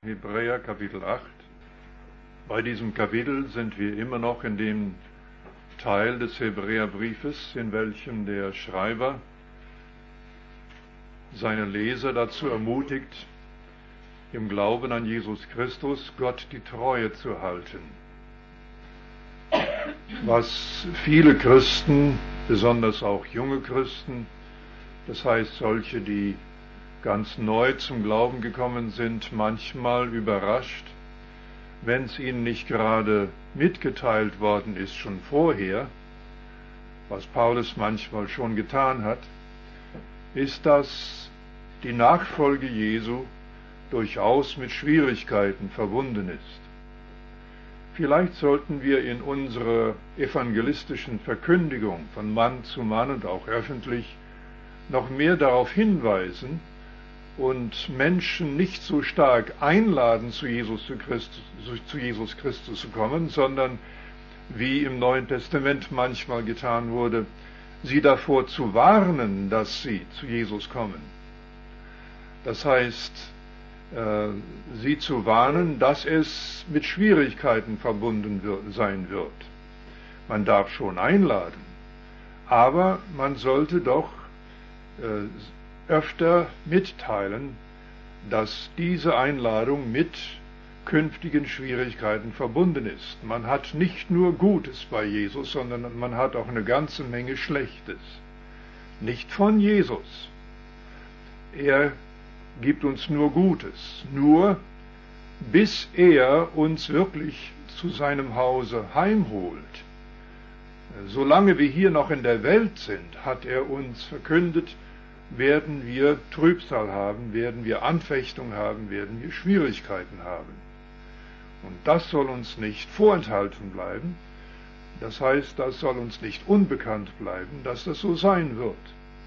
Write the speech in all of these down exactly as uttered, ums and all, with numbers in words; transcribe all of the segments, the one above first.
Hebräer Kapitel acht. Bei diesem Kapitel sind wir immer noch in dem Teil des Hebräerbriefes, in welchem der Schreiber seine Leser dazu ermutigt, im Glauben an Jesus Christus Gott die Treue zu halten. Was viele Christen, besonders auch junge Christen, das heißt solche, die ganz neu zum Glauben gekommen sind, manchmal überrascht, wenn es ihnen nicht gerade mitgeteilt worden ist schon vorher, was Paulus manchmal schon getan hat, ist, dass die Nachfolge Jesu durchaus mit Schwierigkeiten verbunden ist. Vielleicht sollten wir in unserer evangelistischen Verkündigung von Mann zu Mann und auch öffentlich noch mehr darauf hinweisen und Menschen nicht so stark einladen, zu Jesus, zu Christus, zu Jesus Christus zu kommen, sondern, wie im Neuen Testament manchmal getan wurde, sie davor zu warnen, dass sie zu Jesus kommen. Das heißt, äh, sie zu warnen, dass es mit Schwierigkeiten verbunden wird, sein wird. Man darf schon einladen, aber man sollte doch äh, öfter mitteilen, dass diese Einladung mit künftigen Schwierigkeiten verbunden ist. Man hat nicht nur Gutes bei Jesus, sondern man hat auch eine ganze Menge Schlechtes. Nicht von Jesus. Er gibt uns nur Gutes, nur bis er uns wirklich zu seinem Hause heimholt. Solange wir hier noch in der Welt sind, hat er uns verkündet, werden wir Trübsal haben, werden wir Anfechtung haben, werden wir Schwierigkeiten haben. Und das soll uns nicht vorenthalten bleiben. Das heißt, das soll uns nicht unbekannt bleiben, dass das so sein wird.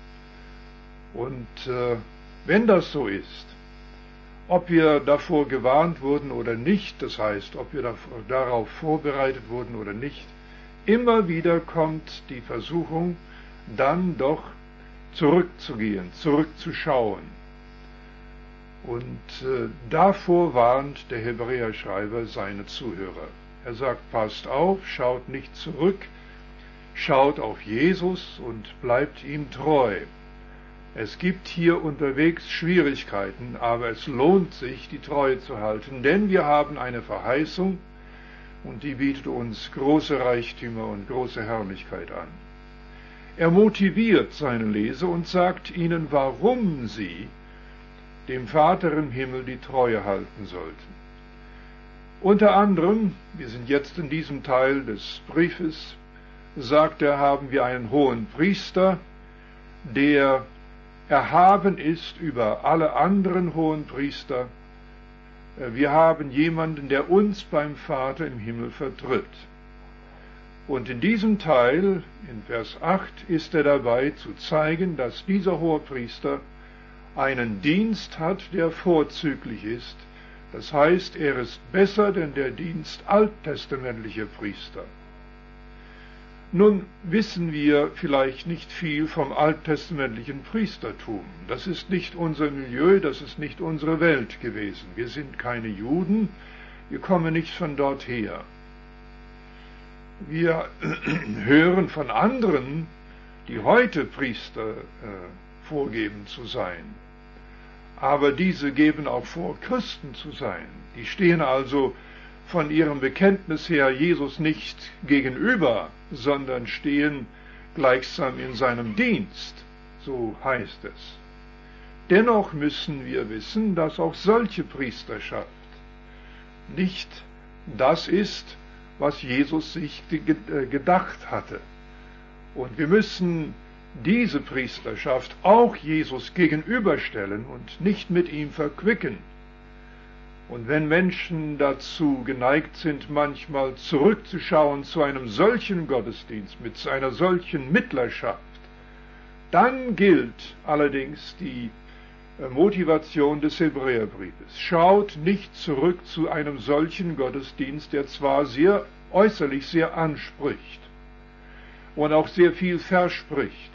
Und äh, wenn das so ist, ob wir davor gewarnt wurden oder nicht, das heißt, ob wir davor, darauf vorbereitet wurden oder nicht, immer wieder kommt die Versuchung, dann doch zurückzugehen, zurückzuschauen. Und äh, davor warnt der Hebräerschreiber seine Zuhörer. Er sagt, passt auf, schaut nicht zurück, schaut auf Jesus und bleibt ihm treu. Es gibt hier unterwegs Schwierigkeiten, aber es lohnt sich, die Treue zu halten, denn wir haben eine Verheißung und die bietet uns große Reichtümer und große Herrlichkeit an. Er motiviert seine Leser und sagt ihnen, warum sie dem Vater im Himmel die Treue halten sollten. Unter anderem, wir sind jetzt in diesem Teil des Briefes, sagt er, haben wir einen hohen Priester, der erhaben ist über alle anderen hohen Priester. Wir haben jemanden, der uns beim Vater im Himmel vertritt. Und in diesem Teil, in Vers acht, ist er dabei zu zeigen, dass dieser Hohepriester einen Dienst hat, der vorzüglich ist. Das heißt, er ist besser denn der Dienst alttestamentlicher Priester. Nun wissen wir vielleicht nicht viel vom alttestamentlichen Priestertum. Das ist nicht unser Milieu, das ist nicht unsere Welt gewesen. Wir sind keine Juden, wir kommen nicht von dort her. Wir hören von anderen, die heute Priester äh, vorgeben zu sein. Aber diese geben auch vor, Christen zu sein. Die stehen also von ihrem Bekenntnis her Jesus nicht gegenüber, sondern stehen gleichsam in seinem Dienst, so heißt es. Dennoch müssen wir wissen, dass auch solche Priesterschaft nicht das ist, was Jesus sich gedacht hatte. Und wir müssen diese Priesterschaft auch Jesus gegenüberstellen und nicht mit ihm verquicken. Und wenn Menschen dazu geneigt sind, manchmal zurückzuschauen zu einem solchen Gottesdienst, mit einer solchen Mittlerschaft, dann gilt allerdings die Motivation des Hebräerbriefes. Schaut nicht zurück zu einem solchen Gottesdienst, der zwar sehr äußerlich sehr anspricht und auch sehr viel verspricht,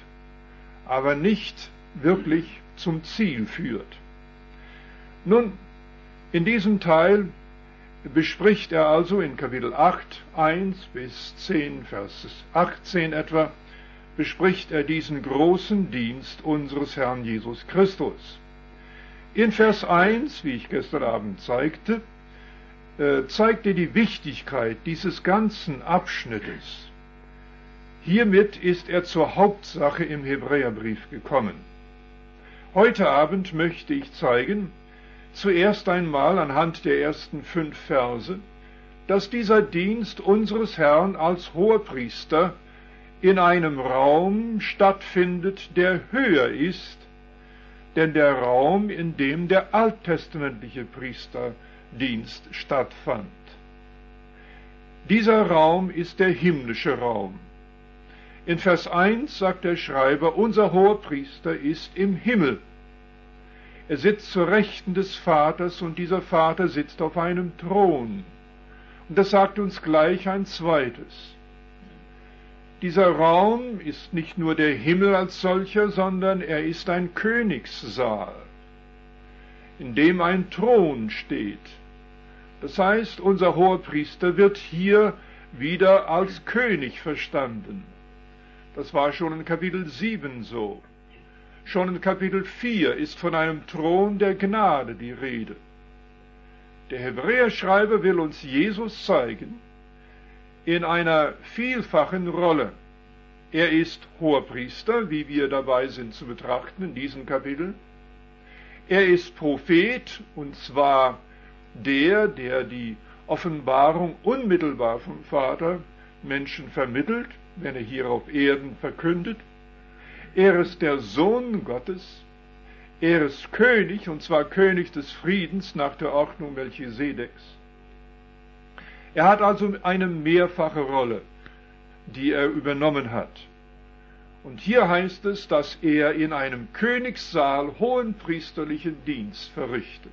aber nicht wirklich zum Ziel führt. Nun, In diesem Teil bespricht er also in Kapitel acht, eins bis zehn, Vers achtzehn etwa, bespricht er diesen großen Dienst unseres Herrn Jesus Christus. In Vers eins, wie ich gestern Abend zeigte, äh, zeigt er die Wichtigkeit dieses ganzen Abschnittes. Hiermit ist er zur Hauptsache im Hebräerbrief gekommen. Heute Abend möchte ich zeigen, zuerst einmal anhand der ersten fünf Verse, dass dieser Dienst unseres Herrn als Hohepriester in einem Raum stattfindet, der höher ist, denn der Raum, in dem der alttestamentliche Priesterdienst stattfand. Dieser Raum ist der himmlische Raum. In Vers eins sagt der Schreiber, unser Hohepriester ist im Himmel. Er sitzt zur Rechten des Vaters und dieser Vater sitzt auf einem Thron. Und das sagt uns gleich ein zweites. Dieser Raum ist nicht nur der Himmel als solcher, sondern er ist ein Königssaal, in dem ein Thron steht. Das heißt, unser Hohepriester wird hier wieder als König verstanden. Das war schon in Kapitel sieben so. Schon in Kapitel vier ist von einem Thron der Gnade die Rede. Der Hebräerschreiber will uns Jesus zeigen in einer vielfachen Rolle. Er ist Hohepriester, wie wir dabei sind zu betrachten in diesem Kapitel. Er ist Prophet, und zwar der, der die Offenbarung unmittelbar vom Vater Menschen vermittelt, wenn er hier auf Erden verkündet. Er ist der Sohn Gottes. Er ist König, und zwar König des Friedens nach der Ordnung Melchisedeks. Er hat also eine mehrfache Rolle, die er übernommen hat. Und hier heißt es, dass er in einem Königssaal hohenpriesterlichen Dienst verrichtet.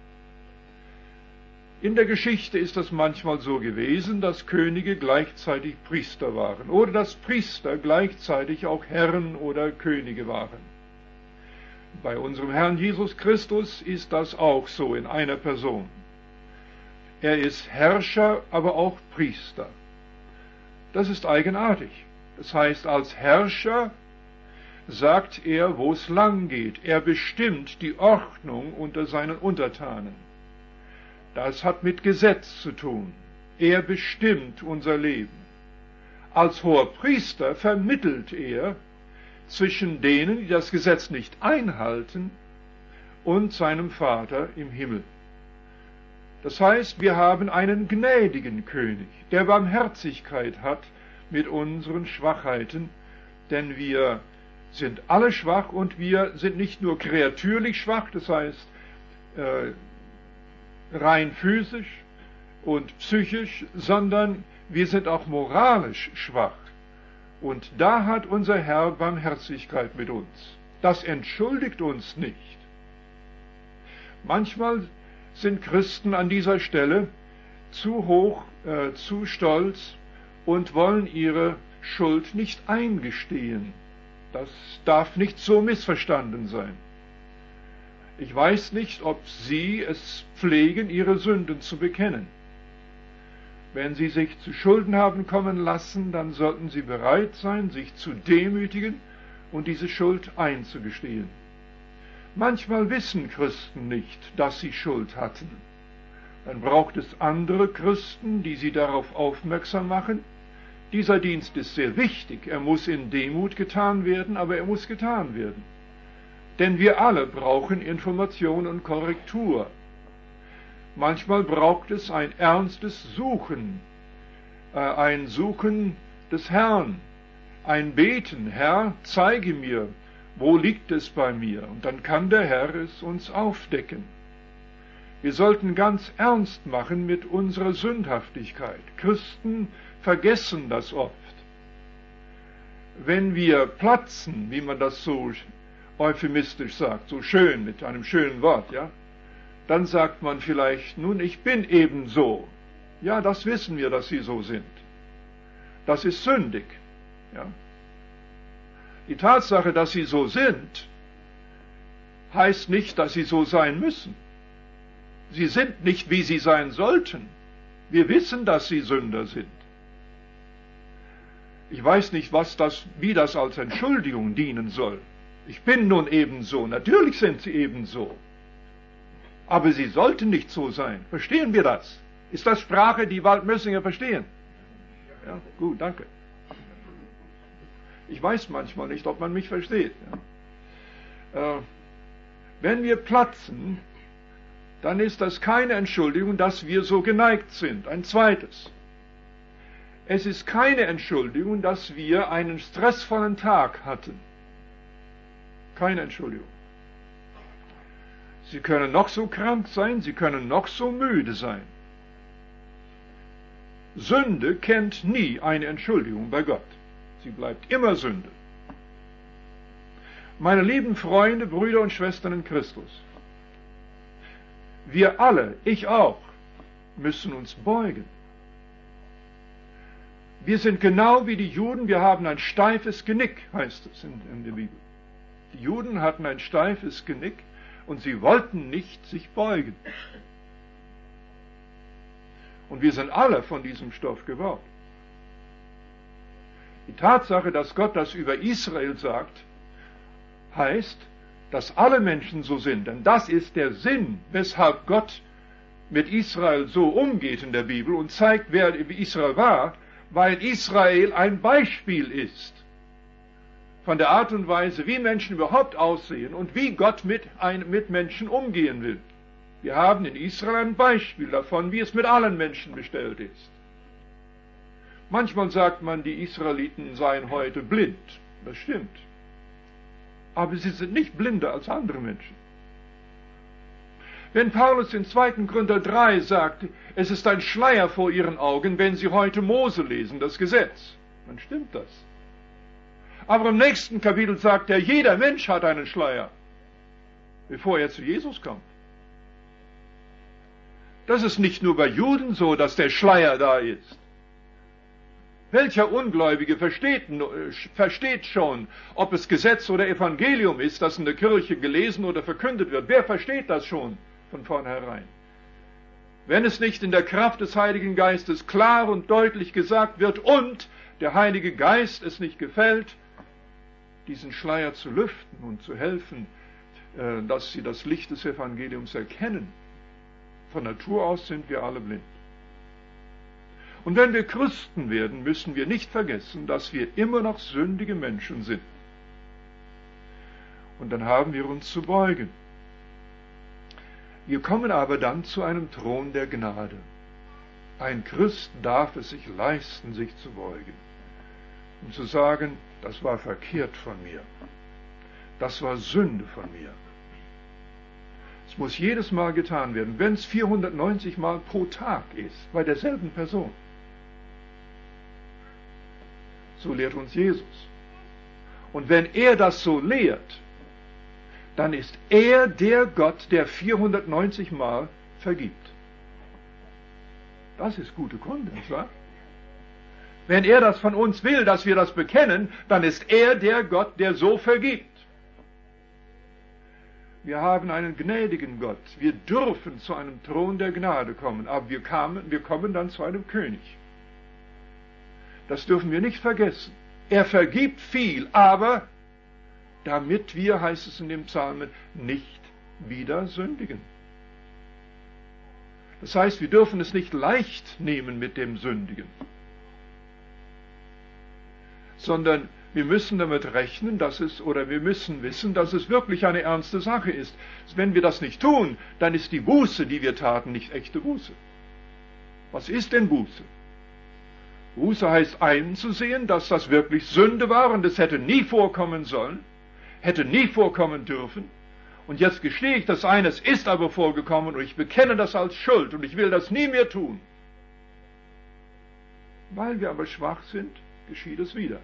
In der Geschichte ist das manchmal so gewesen, dass Könige gleichzeitig Priester waren oder dass Priester gleichzeitig auch Herren oder Könige waren. Bei unserem Herrn Jesus Christus ist das auch so in einer Person. Er ist Herrscher, aber auch Priester. Das ist eigenartig. Das heißt, als Herrscher sagt er, wo es lang geht. Er bestimmt die Ordnung unter seinen Untertanen. Das hat mit Gesetz zu tun. Er bestimmt unser Leben. Als hoher Priester vermittelt er zwischen denen, die das Gesetz nicht einhalten, und seinem Vater im Himmel. Das heißt, wir haben einen gnädigen König, der Barmherzigkeit hat mit unseren Schwachheiten, denn wir sind alle schwach und wir sind nicht nur kreatürlich schwach, das heißt äh, rein physisch und psychisch, sondern wir sind auch moralisch schwach. Und da hat unser Herr Barmherzigkeit mit uns. Das entschuldigt uns nicht. Manchmal sind Christen an dieser Stelle zu hoch, äh, zu stolz und wollen ihre Schuld nicht eingestehen. Das darf nicht so missverstanden sein. Ich weiß nicht, ob Sie es pflegen, Ihre Sünden zu bekennen. Wenn Sie sich zu Schulden haben kommen lassen, dann sollten Sie bereit sein, sich zu demütigen und diese Schuld einzugestehen. Manchmal wissen Christen nicht, dass sie Schuld hatten. Dann braucht es andere Christen, die sie darauf aufmerksam machen. Dieser Dienst ist sehr wichtig. Er muss in Demut getan werden, aber er muss getan werden. Denn wir alle brauchen Information und Korrektur. Manchmal braucht es ein ernstes Suchen, äh, ein Suchen des Herrn, ein Beten. Herr, zeige mir, wo liegt es bei mir? Und dann kann der Herr es uns aufdecken. Wir sollten ganz ernst machen mit unserer Sündhaftigkeit. Christen vergessen das oft. Wenn wir platzen, wie man das so euphemistisch sagt, so schön, mit einem schönen Wort, ja, dann sagt man vielleicht, nun, ich bin eben so. Ja, das wissen wir, dass sie so sind. Das ist sündig, ja. Die Tatsache, dass sie so sind, heißt nicht, dass sie so sein müssen. Sie sind nicht, wie sie sein sollten. Wir wissen, dass sie Sünder sind. Ich weiß nicht, was das, wie das als Entschuldigung dienen soll. Ich bin nun ebenso. Natürlich sind sie ebenso. Aber sie sollten nicht so sein. Verstehen wir das? Ist das Sprache, die Waldmössinger verstehen? Ja, gut, danke. Ich weiß manchmal nicht, ob man mich versteht. Ja. Äh, wenn wir platzen, dann ist das keine Entschuldigung, dass wir so geneigt sind. Ein zweites. Es ist keine Entschuldigung, dass wir einen stressvollen Tag hatten. Keine Entschuldigung. Sie können noch so krank sein, Sie können noch so müde sein. Sünde kennt nie eine Entschuldigung bei Gott. Sie bleibt immer Sünde. Meine lieben Freunde, Brüder und Schwestern in Christus, wir alle, ich auch, müssen uns beugen. Wir sind genau wie die Juden, wir haben ein steifes Genick, heißt es in, in der Bibel. Die Juden hatten ein steifes Genick und sie wollten nicht sich beugen. Und wir sind alle von diesem Stoff gebaut. Die Tatsache, dass Gott das über Israel sagt, heißt, dass alle Menschen so sind. Denn das ist der Sinn, weshalb Gott mit Israel so umgeht in der Bibel und zeigt, wer Israel war, weil Israel ein Beispiel ist von der Art und Weise, wie Menschen überhaupt aussehen und wie Gott mit, ein, mit Menschen umgehen will. Wir haben in Israel ein Beispiel davon, wie es mit allen Menschen bestellt ist. Manchmal sagt man, die Israeliten seien heute blind. Das stimmt. Aber sie sind nicht blinder als andere Menschen. Wenn Paulus in zweiten Korinther drei sagt, es ist ein Schleier vor ihren Augen, wenn sie heute Mose lesen, das Gesetz, dann stimmt das. Aber im nächsten Kapitel sagt er, jeder Mensch hat einen Schleier, bevor er zu Jesus kommt. Das ist nicht nur bei Juden so, dass der Schleier da ist. Welcher Ungläubige versteht, versteht schon, ob es Gesetz oder Evangelium ist, das in der Kirche gelesen oder verkündet wird? Wer versteht das schon von vornherein? Wenn es nicht in der Kraft des Heiligen Geistes klar und deutlich gesagt wird und der Heilige Geist es nicht gefällt, diesen Schleier zu lüften und zu helfen, dass sie das Licht des Evangeliums erkennen. Von Natur aus sind wir alle blind. Und wenn wir Christen werden, müssen wir nicht vergessen, dass wir immer noch sündige Menschen sind. Und dann haben wir uns zu beugen. Wir kommen aber dann zu einem Thron der Gnade. Ein Christ darf es sich leisten, sich zu beugen und zu sagen, das war verkehrt von mir. Das war Sünde von mir. Es muss jedes Mal getan werden, wenn es vierhundertneunzig Mal pro Tag ist, bei derselben Person. So lehrt uns Jesus. Und wenn er das so lehrt, dann ist er der Gott, der vierhundertneunzig Mal vergibt. Das ist gute Kunde, nicht wahr? Wenn er das von uns will, dass wir das bekennen, dann ist er der Gott, der so vergibt. Wir haben einen gnädigen Gott. Wir dürfen zu einem Thron der Gnade kommen, aber wir, kamen, wir kommen dann zu einem König. Das dürfen wir nicht vergessen. Er vergibt viel, aber damit wir, heißt es in dem Psalmen, nicht wieder sündigen. Das heißt, wir dürfen es nicht leicht nehmen mit dem Sündigen, sondern wir müssen damit rechnen, dass es, oder wir müssen wissen, dass es wirklich eine ernste Sache ist. Wenn wir das nicht tun, dann ist die Buße, die wir taten, nicht echte Buße. Was ist denn Buße? Buße heißt einzusehen, dass das wirklich Sünde war und es hätte nie vorkommen sollen, hätte nie vorkommen dürfen. Und jetzt gestehe ich das ein, es ist aber vorgekommen und ich bekenne das als Schuld und ich will das nie mehr tun. Weil wir aber schwach sind, geschieht es wieder.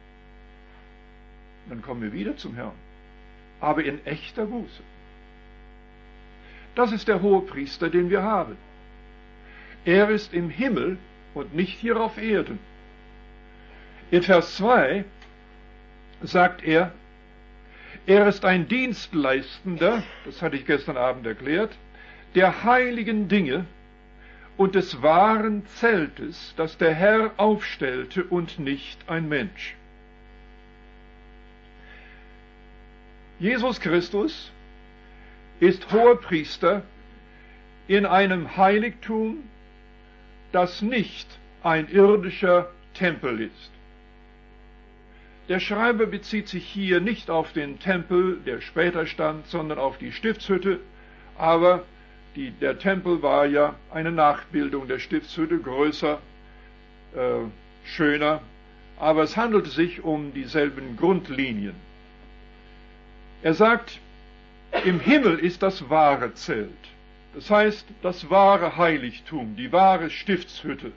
Dann kommen wir wieder zum Herrn, aber in echter Buße. Das ist der Hohepriester, den wir haben. Er ist im Himmel und nicht hier auf Erden. In Vers zwei sagt er, er ist ein Dienstleistender, das hatte ich gestern Abend erklärt, der heiligen Dinge und des wahren Zeltes, das der Herr aufstellte und nicht ein Mensch. Jesus Christus ist Hohepriester in einem Heiligtum, das nicht ein irdischer Tempel ist. Der Schreiber bezieht sich hier nicht auf den Tempel, der später stand, sondern auf die Stiftshütte, aber die, der Tempel war ja eine Nachbildung der Stiftshütte, größer, äh, schöner, aber es handelte sich um dieselben Grundlinien. Er sagt, im Himmel ist das wahre Zelt, das heißt das wahre Heiligtum, die wahre Stiftshütte.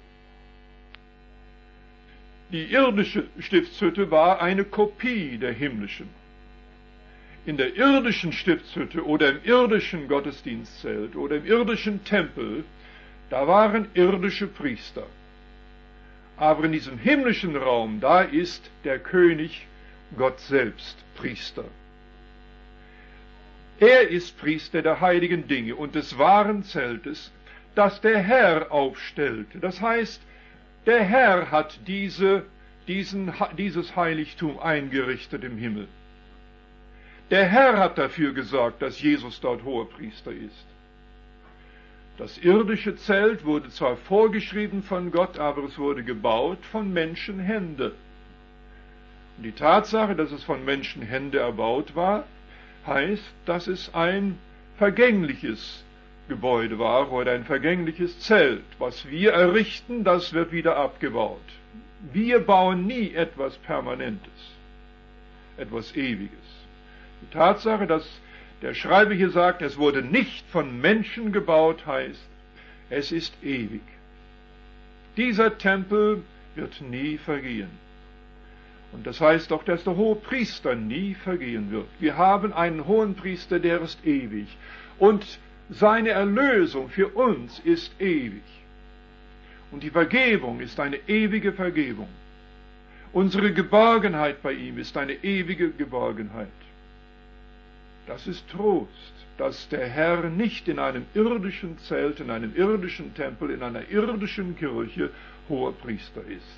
Die irdische Stiftshütte war eine Kopie der himmlischen. In der irdischen Stiftshütte oder im irdischen Gottesdienstzelt oder im irdischen Tempel, da waren irdische Priester. Aber in diesem himmlischen Raum, da ist der König Gott selbst Priester. Er ist Priester der heiligen Dinge und des wahren Zeltes, das der Herr aufstellte. Das heißt, der Herr hat diese, diesen, dieses Heiligtum eingerichtet im Himmel. Der Herr hat dafür gesorgt, dass Jesus dort Hohepriester ist. Das irdische Zelt wurde zwar vorgeschrieben von Gott, aber es wurde gebaut von Menschenhände. Und die Tatsache, dass es von Menschenhände erbaut war, heißt, dass es ein vergängliches Gebäude war oder ein vergängliches Zelt. Was wir errichten, das wird wieder abgebaut. Wir bauen nie etwas Permanentes, etwas Ewiges. Die Tatsache, dass der Schreiber hier sagt, es wurde nicht von Menschen gebaut, heißt, es ist ewig. Dieser Tempel wird nie vergehen. Und das heißt auch, dass der Hohepriester nie vergehen wird. Wir haben einen Hohenpriester, der ist ewig. Und seine Erlösung für uns ist ewig. Und die Vergebung ist eine ewige Vergebung. Unsere Geborgenheit bei ihm ist eine ewige Geborgenheit. Das ist Trost, dass der Herr nicht in einem irdischen Zelt, in einem irdischen Tempel, in einer irdischen Kirche Hohepriester ist.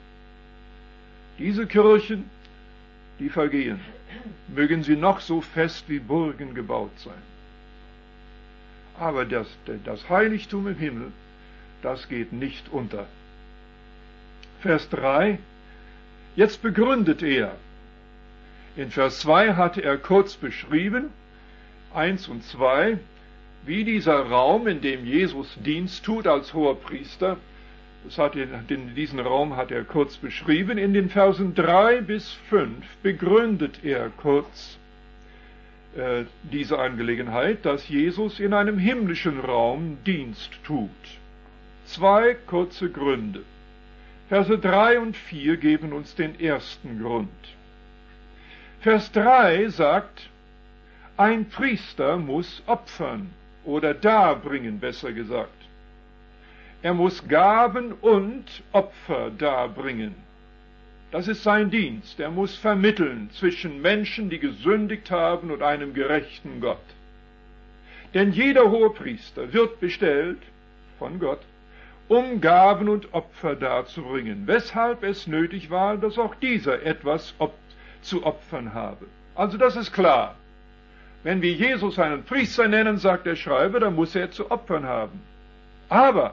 Diese Kirchen, die vergehen, mögen sie noch so fest wie Burgen gebaut sein. Aber das, das Heiligtum im Himmel, das geht nicht unter. Vers drei, jetzt begründet er. In Vers zwei hatte er kurz beschrieben, eins und zwei, wie dieser Raum, in dem Jesus Dienst tut als Hohepriester, das hat in diesen Raum hat er kurz beschrieben. In den Versen drei bis fünf begründet er kurz äh, diese Angelegenheit, dass Jesus in einem himmlischen Raum Dienst tut. Zwei kurze Gründe. Verse drei und vier geben uns den ersten Grund. Vers drei sagt, ein Priester muss opfern oder darbringen, besser gesagt. Er muss Gaben und Opfer darbringen. Das ist sein Dienst. Er muss vermitteln zwischen Menschen, die gesündigt haben, und einem gerechten Gott. Denn jeder Hohepriester wird bestellt von Gott, um Gaben und Opfer darzubringen, weshalb es nötig war, dass auch dieser etwas op- zu opfern habe. Also das ist klar. Wenn wir Jesus einen Priester nennen, sagt der Schreiber, dann muss er zu opfern haben. Aber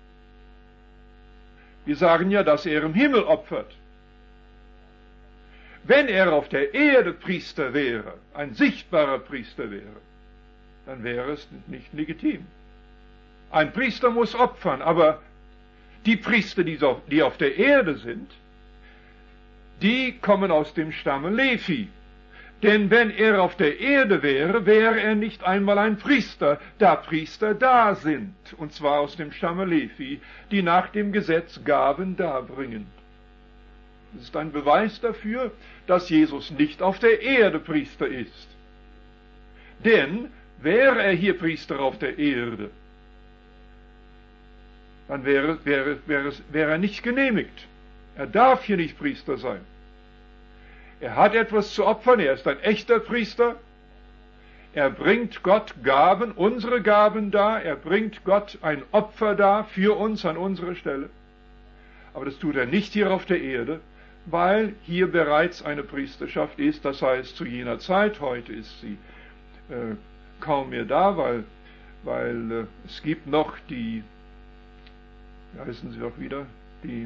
wir sagen ja, dass er im Himmel opfert. Wenn er auf der Erde Priester wäre, ein sichtbarer Priester wäre, dann wäre es nicht legitim. Ein Priester muss opfern, aber die Priester, die auf der Erde sind, die kommen aus dem Stamme Levi. Denn wenn er auf der Erde wäre, wäre er nicht einmal ein Priester, da Priester da sind, und zwar aus dem Stamme Levi, die nach dem Gesetz Gaben darbringen. Das ist ein Beweis dafür, dass Jesus nicht auf der Erde Priester ist. Denn wäre er hier Priester auf der Erde, dann wäre, wäre, wäre, wäre er nicht genehmigt. Er darf hier nicht Priester sein. Er hat etwas zu opfern, er ist ein echter Priester. Er bringt Gott Gaben, unsere Gaben dar, er bringt Gott ein Opfer dar für uns an unsere Stelle. Aber das tut er nicht hier auf der Erde, weil hier bereits eine Priesterschaft ist, das heißt zu jener Zeit, heute ist sie äh, kaum mehr da, weil, weil äh, es gibt noch die, wie heißen sie auch wieder, die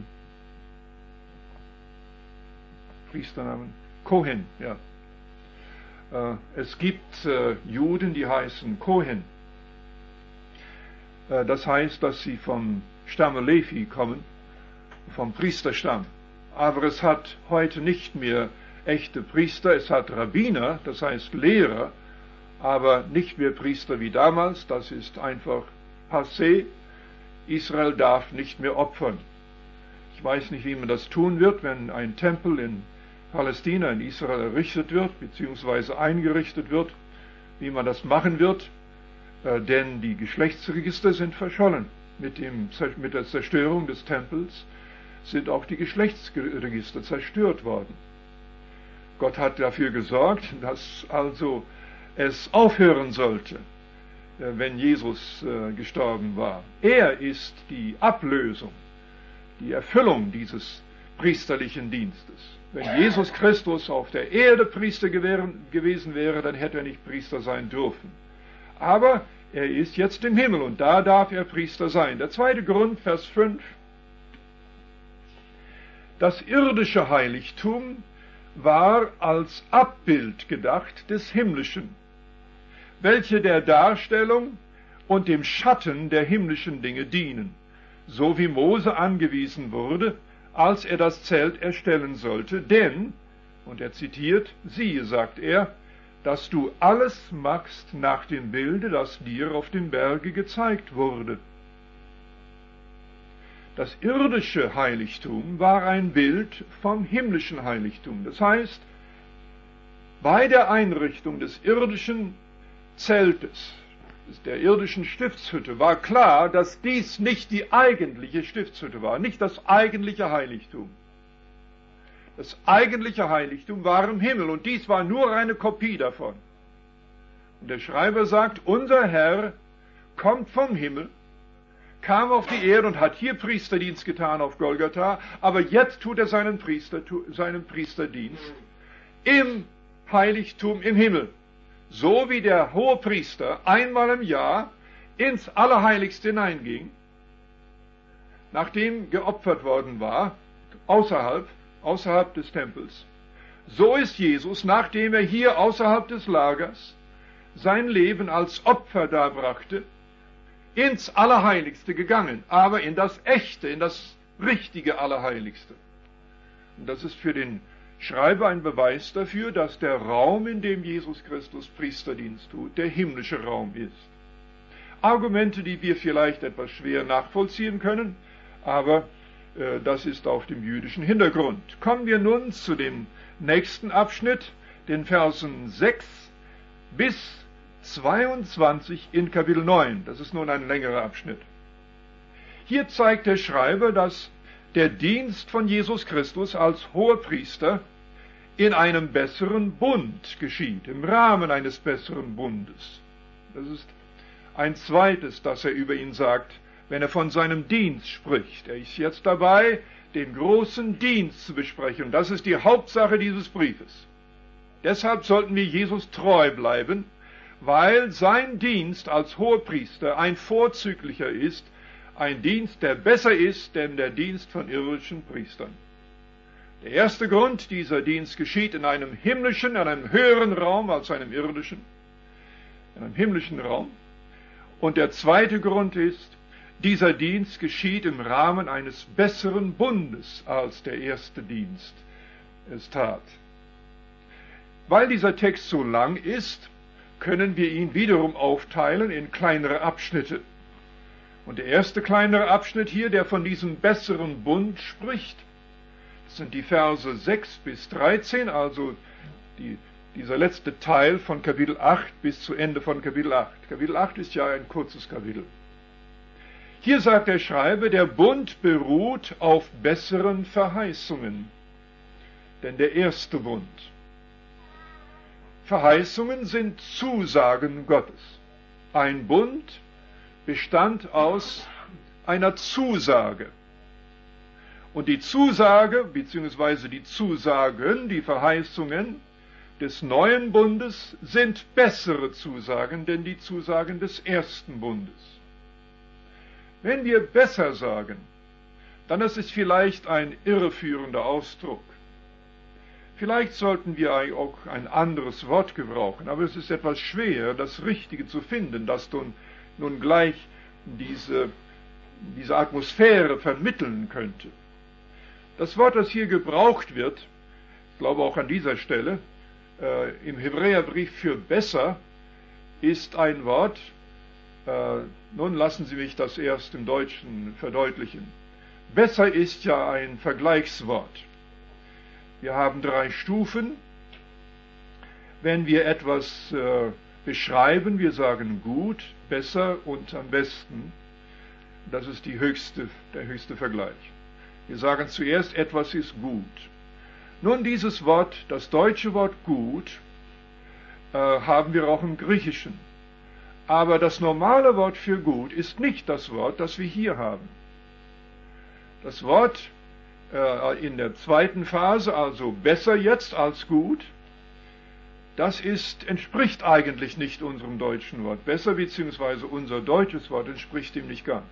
Priesternamen, Kohen, ja. Äh, es gibt äh, Juden, die heißen Kohen. Äh, das heißt, dass sie vom Stamme Levi kommen, vom Priesterstamm. Aber es hat heute nicht mehr echte Priester, es hat Rabbiner, das heißt Lehrer, aber nicht mehr Priester wie damals, das ist einfach passé. Israel darf nicht mehr opfern. Ich weiß nicht, wie man das tun wird, wenn ein Tempel in Palästina, in Israel errichtet wird, beziehungsweise eingerichtet wird, wie man das machen wird, äh, denn die Geschlechtsregister sind verschollen. Mit, dem, mit der Zerstörung des Tempels sind auch die Geschlechtsregister zerstört worden. Gott hat dafür gesorgt, dass also es aufhören sollte, wenn Jesus gestorben war. Er ist die Ablösung, die Erfüllung dieses priesterlichen Dienstes. Wenn Jesus Christus auf der Erde Priester gewesen wäre, dann hätte er nicht Priester sein dürfen. Aber er ist jetzt im Himmel und da darf er Priester sein. Der zweite Grund, Vers fünf. Das irdische Heiligtum war als Abbild gedacht des Himmlischen, welche der Darstellung und dem Schatten der himmlischen Dinge dienen, so wie Mose angewiesen wurde, als er das Zelt erstellen sollte, denn, und er zitiert, siehe, sagt er, dass du alles machst nach dem Bilde, das dir auf dem Berge gezeigt wurde. Das irdische Heiligtum war ein Bild vom himmlischen Heiligtum. Das heißt, bei der Einrichtung des irdischen Zeltes, der irdischen Stiftshütte, war klar, dass dies nicht die eigentliche Stiftshütte war, nicht das eigentliche Heiligtum. Das eigentliche Heiligtum war im Himmel und dies war nur eine Kopie davon. Und der Schreiber sagt, unser Herr kommt vom Himmel, kam auf die Erde und hat hier Priesterdienst getan auf Golgatha, aber jetzt tut er seinen, Priester, seinen Priesterdienst im Heiligtum im Himmel. So wie der Hohepriester einmal im Jahr ins Allerheiligste hineinging, nachdem geopfert worden war, außerhalb, außerhalb des Tempels, so ist Jesus, nachdem er hier außerhalb des Lagers sein Leben als Opfer darbrachte, ins Allerheiligste gegangen, aber in das echte, in das richtige Allerheiligste. Und das ist für den Schreiber ein Beweis dafür, dass der Raum, in dem Jesus Christus Priesterdienst tut, der himmlische Raum ist. Argumente, die wir vielleicht etwas schwer nachvollziehen können, aber äh, das ist auf dem jüdischen Hintergrund. Kommen wir nun zu dem nächsten Abschnitt, den Versen sechs bis zweiundzwanzig in Kapitel neun. Das ist nun ein längerer Abschnitt. Hier zeigt der Schreiber, dass der Dienst von Jesus Christus als Hohepriester in einem besseren Bund geschieht, im Rahmen eines besseren Bundes. Das ist ein zweites, das er über ihn sagt, wenn er von seinem Dienst spricht. Er ist jetzt dabei, den großen Dienst zu besprechen. Das ist die Hauptsache dieses Briefes. Deshalb sollten wir Jesus treu bleiben, weil sein Dienst als Hohepriester ein vorzüglicher ist, ein Dienst, der besser ist, denn der Dienst von irdischen Priestern. Der erste Grund, dieser Dienst geschieht in einem himmlischen, in einem höheren Raum als einem irdischen, in einem himmlischen Raum. Und der zweite Grund ist, dieser Dienst geschieht im Rahmen eines besseren Bundes, als der erste Dienst es tat. Weil dieser Text so lang ist, können wir ihn wiederum aufteilen in kleinere Abschnitte. Und der erste kleinere Abschnitt hier, der von diesem besseren Bund spricht, das sind die Verse sechs bis dreizehn, also die, dieser letzte Teil von Kapitel acht bis zu Ende von Kapitel acht. Kapitel acht ist ja ein kurzes Kapitel. Hier sagt der Schreiber, der Bund beruht auf besseren Verheißungen, denn der erste Bund Verheißungen sind Zusagen Gottes. Ein Bund bestand aus einer Zusage. Und die Zusage, beziehungsweise die Zusagen, die Verheißungen des neuen Bundes sind bessere Zusagen, denn die Zusagen des ersten Bundes. Wenn wir besser sagen, dann ist es vielleicht ein irreführender Ausdruck. Vielleicht sollten wir auch ein anderes Wort gebrauchen, aber es ist etwas schwer, das Richtige zu finden, das nun, nun gleich diese, diese Atmosphäre vermitteln könnte. Das Wort, das hier gebraucht wird, ich glaube auch an dieser Stelle, äh, im Hebräerbrief für besser, ist ein Wort, äh, nun lassen Sie mich das erst im Deutschen verdeutlichen. Besser ist ja ein Vergleichswort. Wir haben drei Stufen. Wenn wir etwas äh, beschreiben, wir sagen gut, besser und am besten. Das ist die höchste, der höchste Vergleich. Wir sagen zuerst, etwas ist gut. Nun, dieses Wort, das deutsche Wort gut, äh, haben wir auch im Griechischen. Aber das normale Wort für gut ist nicht das Wort, das wir hier haben. Das Wort äh, in der zweiten Phase, also besser jetzt als gut, das ist, entspricht eigentlich nicht unserem deutschen Wort. Besser beziehungsweise unser deutsches Wort entspricht ihm nicht ganz.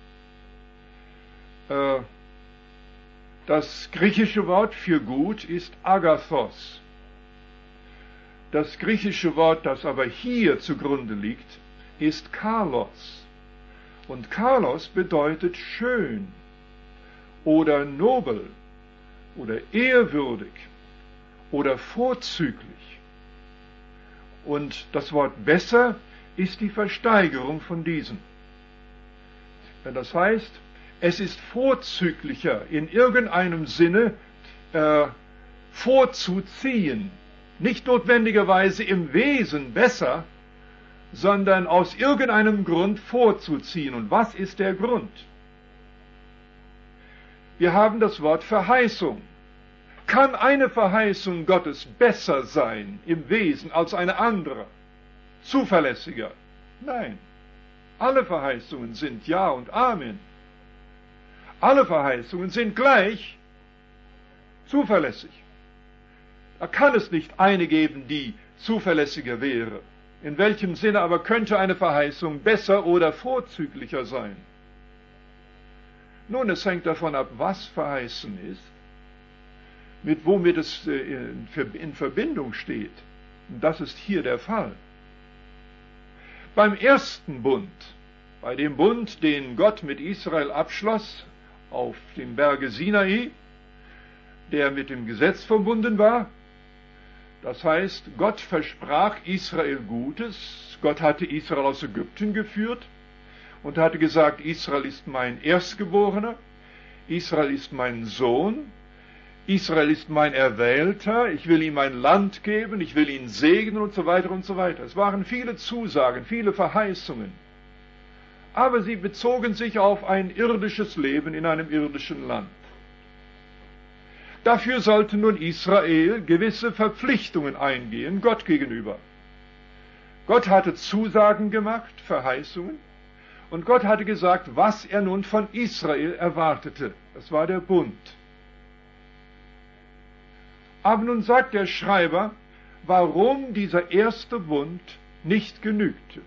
Äh, Das griechische Wort für gut ist agathos. Das griechische Wort, das aber hier zugrunde liegt, ist kalos. Und kalos bedeutet schön oder nobel oder ehrwürdig oder vorzüglich. Und das Wort besser ist die Versteigerung von diesem. Das heißt, es ist vorzüglicher, in irgendeinem Sinne äh, vorzuziehen. Nicht notwendigerweise im Wesen besser, sondern aus irgendeinem Grund vorzuziehen. Und was ist der Grund? Wir haben das Wort Verheißung. Kann eine Verheißung Gottes besser sein im Wesen als eine andere? Zuverlässiger? Nein. Alle Verheißungen sind Ja und Amen. Alle Verheißungen sind gleich zuverlässig. Da kann es nicht eine geben, die zuverlässiger wäre. In welchem Sinne aber könnte eine Verheißung besser oder vorzüglicher sein? Nun, es hängt davon ab, was verheißen ist, mit womit es in Verbindung steht. Und das ist hier der Fall. Beim ersten Bund, bei dem Bund, den Gott mit Israel abschloss, auf dem Berge Sinai, der mit dem Gesetz verbunden war. Das heißt, Gott versprach Israel Gutes. Gott hatte Israel aus Ägypten geführt und hatte gesagt, Israel ist mein Erstgeborener, Israel ist mein Sohn, Israel ist mein Erwählter, ich will ihm ein Land geben, ich will ihn segnen und so weiter und so weiter. Es waren viele Zusagen, viele Verheißungen. Aber sie bezogen sich auf ein irdisches Leben in einem irdischen Land. Dafür sollte nun Israel gewisse Verpflichtungen eingehen, Gott gegenüber. Gott hatte Zusagen gemacht, Verheißungen, und Gott hatte gesagt, was er nun von Israel erwartete. Das war der Bund. Aber nun sagt der Schreiber, warum dieser erste Bund nicht genügte.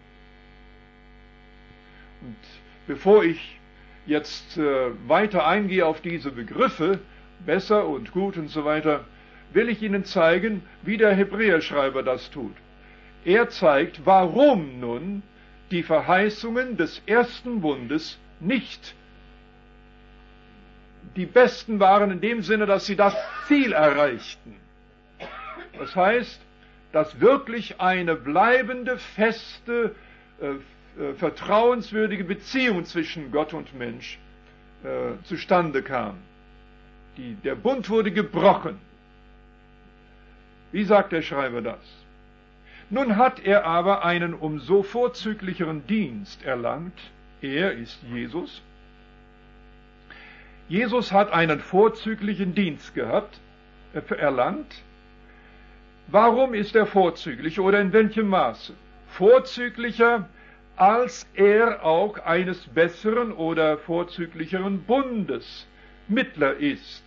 Und bevor ich jetzt äh, weiter eingehe auf diese Begriffe, besser und gut und so weiter, will ich Ihnen zeigen, wie der Hebräerschreiber das tut. Er zeigt, warum nun die Verheißungen des ersten Bundes nicht die besten waren, in dem Sinne, dass sie das Ziel erreichten. Das heißt, dass wirklich eine bleibende, feste, äh, vertrauenswürdige Beziehung zwischen Gott und Mensch äh, zustande kam. Die, der Bund wurde gebrochen. Wie sagt der Schreiber das? Nun hat er aber einen umso vorzüglicheren Dienst erlangt. Er ist Jesus. Jesus hat einen vorzüglichen Dienst gehabt, äh, erlangt, Warum ist er vorzüglich oder in welchem Maße? Vorzüglicher, als er auch eines besseren oder vorzüglicheren Bundes Mittler ist.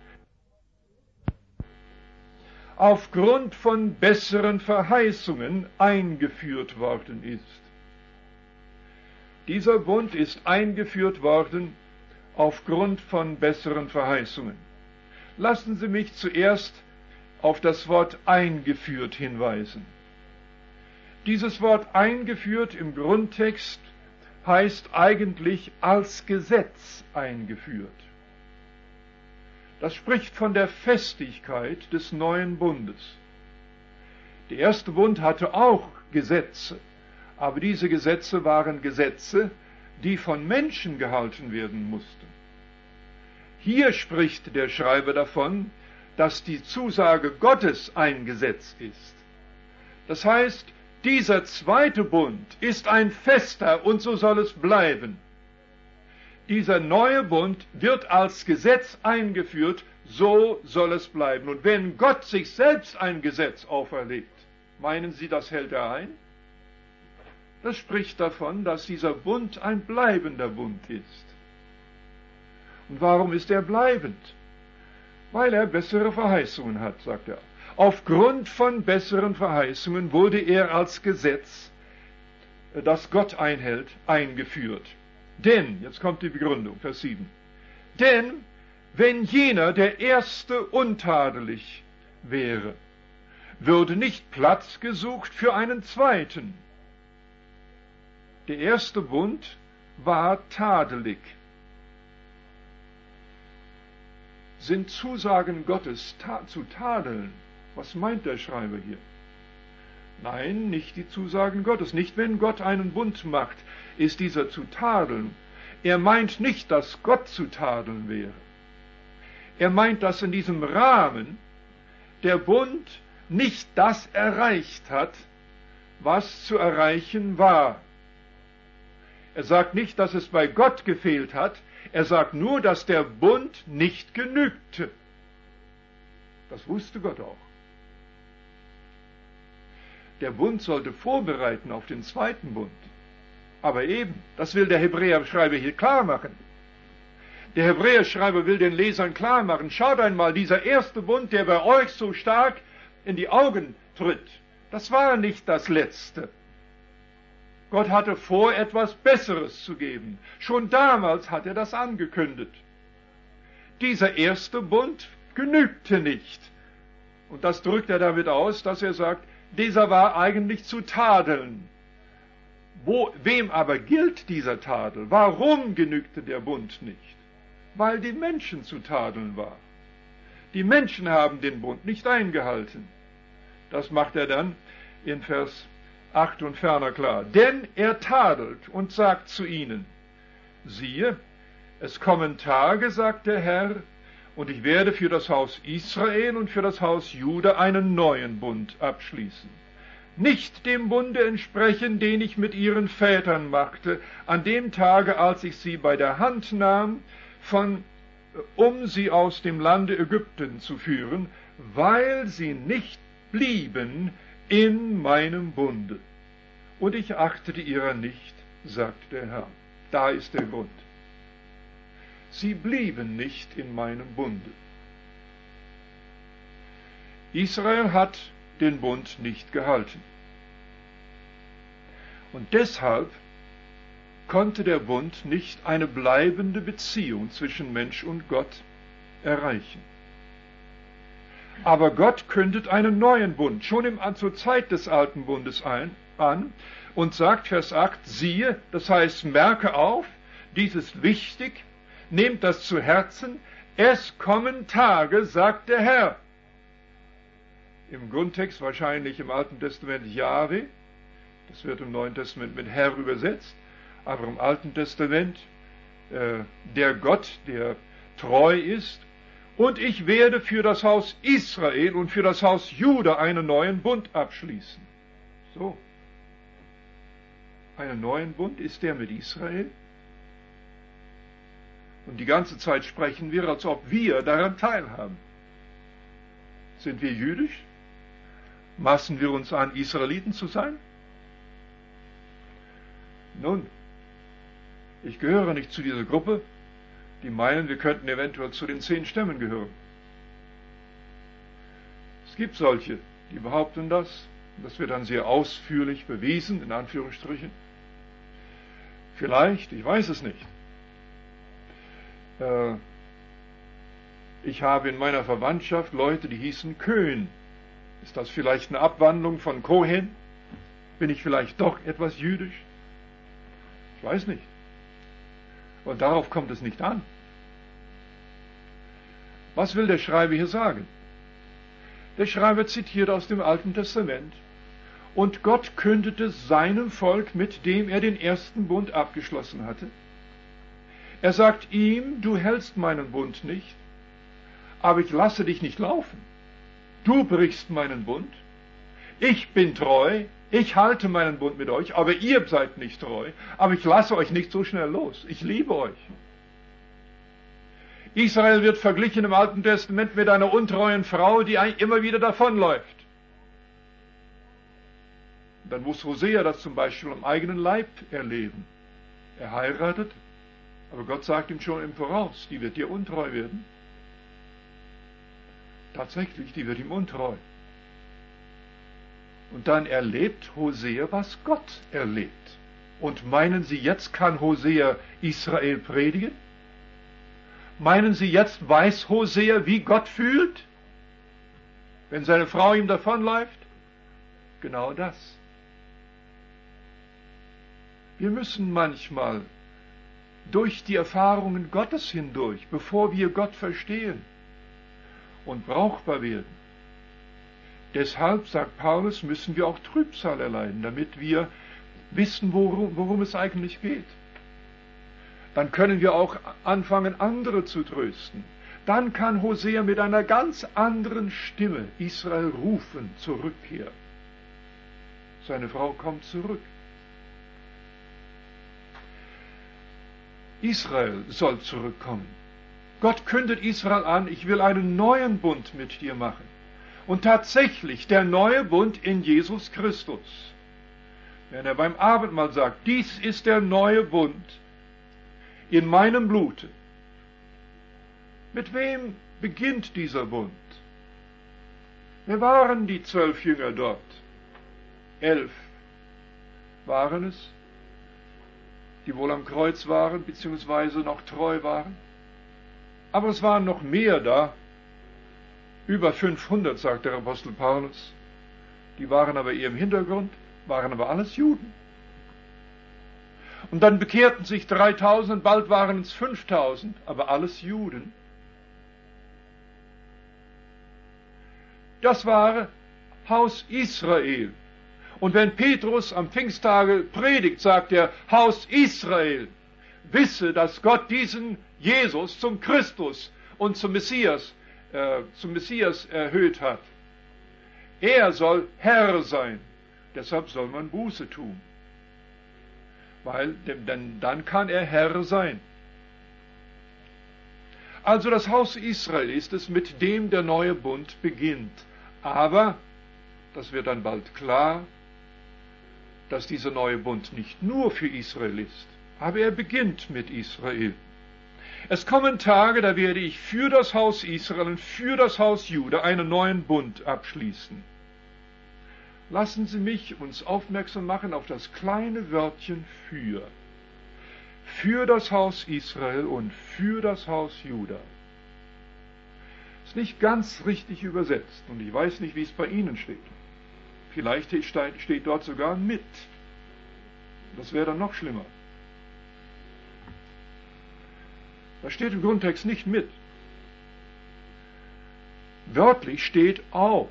Aufgrund von besseren Verheißungen eingeführt worden ist. Dieser Bund ist eingeführt worden aufgrund von besseren Verheißungen. Lassen Sie mich zuerst auf das Wort eingeführt hinweisen. Dieses Wort eingeführt im Grundtext heißt eigentlich als Gesetz eingeführt. Das spricht von der Festigkeit des neuen Bundes. Der erste Bund hatte auch Gesetze, aber diese Gesetze waren Gesetze, die von Menschen gehalten werden mussten. Hier spricht der Schreiber davon, dass die Zusage Gottes ein Gesetz ist. Das heißt, dieser zweite Bund ist ein fester und so soll es bleiben. Dieser neue Bund wird als Gesetz eingeführt, so soll es bleiben. Und wenn Gott sich selbst ein Gesetz auferlegt, meinen Sie, das hält er ein? Das spricht davon, dass dieser Bund ein bleibender Bund ist. Und warum ist er bleibend? Weil er bessere Verheißungen hat, sagt er. Aufgrund von besseren Verheißungen wurde er als Gesetz, das Gott einhält, eingeführt. Denn, jetzt kommt die Begründung, Vers sieben, denn wenn jener, der Erste, untadelig wäre, würde nicht Platz gesucht für einen zweiten. Der erste Bund war tadelig. Sind Zusagen Gottes ta- zu tadeln? Was meint der Schreiber hier? Nein, nicht die Zusagen Gottes. Nicht wenn Gott einen Bund macht, ist dieser zu tadeln. Er meint nicht, dass Gott zu tadeln wäre. Er meint, dass in diesem Rahmen der Bund nicht das erreicht hat, was zu erreichen war. Er sagt nicht, dass es bei Gott gefehlt hat, er sagt nur, dass der Bund nicht genügte. Das wusste Gott auch. Der Bund sollte vorbereiten auf den zweiten Bund. Aber eben, das will der Hebräerschreiber hier klar machen. Der Hebräerschreiber will den Lesern klar machen, schaut einmal, dieser erste Bund, der bei euch so stark in die Augen tritt, das war nicht das letzte. Gott hatte vor, etwas Besseres zu geben. Schon damals hat er das angekündigt. Dieser erste Bund genügte nicht. Und das drückt er damit aus, dass er sagt, dieser war eigentlich zu tadeln. Wo, wem aber gilt dieser Tadel? Warum genügte der Bund nicht? Weil die Menschen zu tadeln waren. Die Menschen haben den Bund nicht eingehalten. Das macht er dann in Vers acht und ferner klar. Denn er tadelt und sagt zu ihnen, siehe, es kommen Tage, sagt der Herr, und ich werde für das Haus Israel und für das Haus Juda einen neuen Bund abschließen. Nicht dem Bunde entsprechen, den ich mit ihren Vätern machte, an dem Tage, als ich sie bei der Hand nahm, von, um sie aus dem Lande Ägypten zu führen, weil sie nicht blieben in meinem Bunde. Und ich achtete ihrer nicht, sagt der Herr. Da ist der Grund. Sie blieben nicht in meinem Bunde. Israel hat den Bund nicht gehalten. Und deshalb konnte der Bund nicht eine bleibende Beziehung zwischen Mensch und Gott erreichen. Aber Gott kündet einen neuen Bund, schon im, zur Zeit des alten Bundes ein, an und sagt, Vers acht, siehe, das heißt, merke auf, dies ist wichtig, nehmt das zu Herzen, es kommen Tage, sagt der Herr. Im Grundtext wahrscheinlich im Alten Testament Jahwe, das wird im Neuen Testament mit Herr übersetzt, aber im Alten Testament äh, der Gott, der treu ist, und ich werde für das Haus Israel und für das Haus Juda einen neuen Bund abschließen. So. Einen neuen Bund ist der mit Israel. Und die ganze Zeit sprechen wir, als ob wir daran teilhaben. Sind wir jüdisch? Maßen wir uns an, Israeliten zu sein? Nun, ich gehöre nicht zu dieser Gruppe, die meinen, wir könnten eventuell zu den zehn Stämmen gehören. Es gibt solche, die behaupten das. Das wird dann sehr ausführlich bewiesen, in Anführungsstrichen. Vielleicht, ich weiß es nicht. Äh, ich habe in meiner Verwandtschaft Leute, die hießen Köhn. Ist das vielleicht eine Abwandlung von Kohen? Bin ich vielleicht doch etwas jüdisch? Ich weiß nicht. Und darauf kommt es nicht an. Was will der Schreiber hier sagen? Der Schreiber zitiert aus dem Alten Testament. Und Gott kündete seinem Volk, mit dem er den ersten Bund abgeschlossen hatte. Er sagt ihm, du hältst meinen Bund nicht, aber ich lasse dich nicht laufen. Du brichst meinen Bund. Ich bin treu, ich halte meinen Bund mit euch, aber ihr seid nicht treu. Aber ich lasse euch nicht so schnell los. Ich liebe euch. Israel wird verglichen im Alten Testament mit einer untreuen Frau, die immer wieder davonläuft. Dann muss Hosea das zum Beispiel am eigenen Leib erleben. Er heiratet, aber Gott sagt ihm schon im Voraus, die wird dir untreu werden. Tatsächlich, die wird ihm untreu. Und dann erlebt Hosea, was Gott erlebt. Und meinen Sie, jetzt kann Hosea Israel predigen? Meinen Sie, jetzt weiß Hosea, wie Gott fühlt, wenn seine Frau ihm davonläuft? Genau das. Wir müssen manchmal durch die Erfahrungen Gottes hindurch, bevor wir Gott verstehen und brauchbar werden. Deshalb, sagt Paulus, müssen wir auch Trübsal erleiden, damit wir wissen, worum, worum es eigentlich geht. Dann können wir auch anfangen, andere zu trösten. Dann kann Hosea mit einer ganz anderen Stimme Israel rufen zur Rückkehr. Seine Frau kommt zurück. Israel soll zurückkommen. Gott kündet Israel an, ich will einen neuen Bund mit dir machen. Und tatsächlich, der neue Bund in Jesus Christus. Wenn er beim Abendmahl sagt, dies ist der neue Bund in meinem Blute. Mit wem beginnt dieser Bund? Wer waren die zwölf Jünger dort? Elf waren es, die wohl am Kreuz waren, beziehungsweise noch treu waren. Aber es waren noch mehr da, über fünfhundert, sagt der Apostel Paulus. Die waren aber eher im Hintergrund, waren aber alles Juden. Und dann bekehrten sich dreitausend, bald waren es fünftausend, aber alles Juden. Das war Haus Israel. Und wenn Petrus am Pfingsttage predigt, sagt er, Haus Israel, wisse, dass Gott diesen Jesus zum Christus und zum Messias, äh, zum Messias erhöht hat. Er soll Herr sein. Deshalb soll man Buße tun. Weil, denn dann kann er Herr sein. Also das Haus Israel ist es, mit dem der neue Bund beginnt. Aber, das wird dann bald klar, dass dieser neue Bund nicht nur für Israel ist, aber er beginnt mit Israel. Es kommen Tage, da werde ich für das Haus Israel und für das Haus Juda einen neuen Bund abschließen. Lassen Sie mich uns aufmerksam machen auf das kleine Wörtchen für. Für das Haus Israel und für das Haus Juda. Ist nicht ganz richtig übersetzt und ich weiß nicht, wie es bei Ihnen steht. Vielleicht steht dort sogar mit. Das wäre dann noch schlimmer. Da steht im Grundtext nicht mit. Wörtlich steht auf.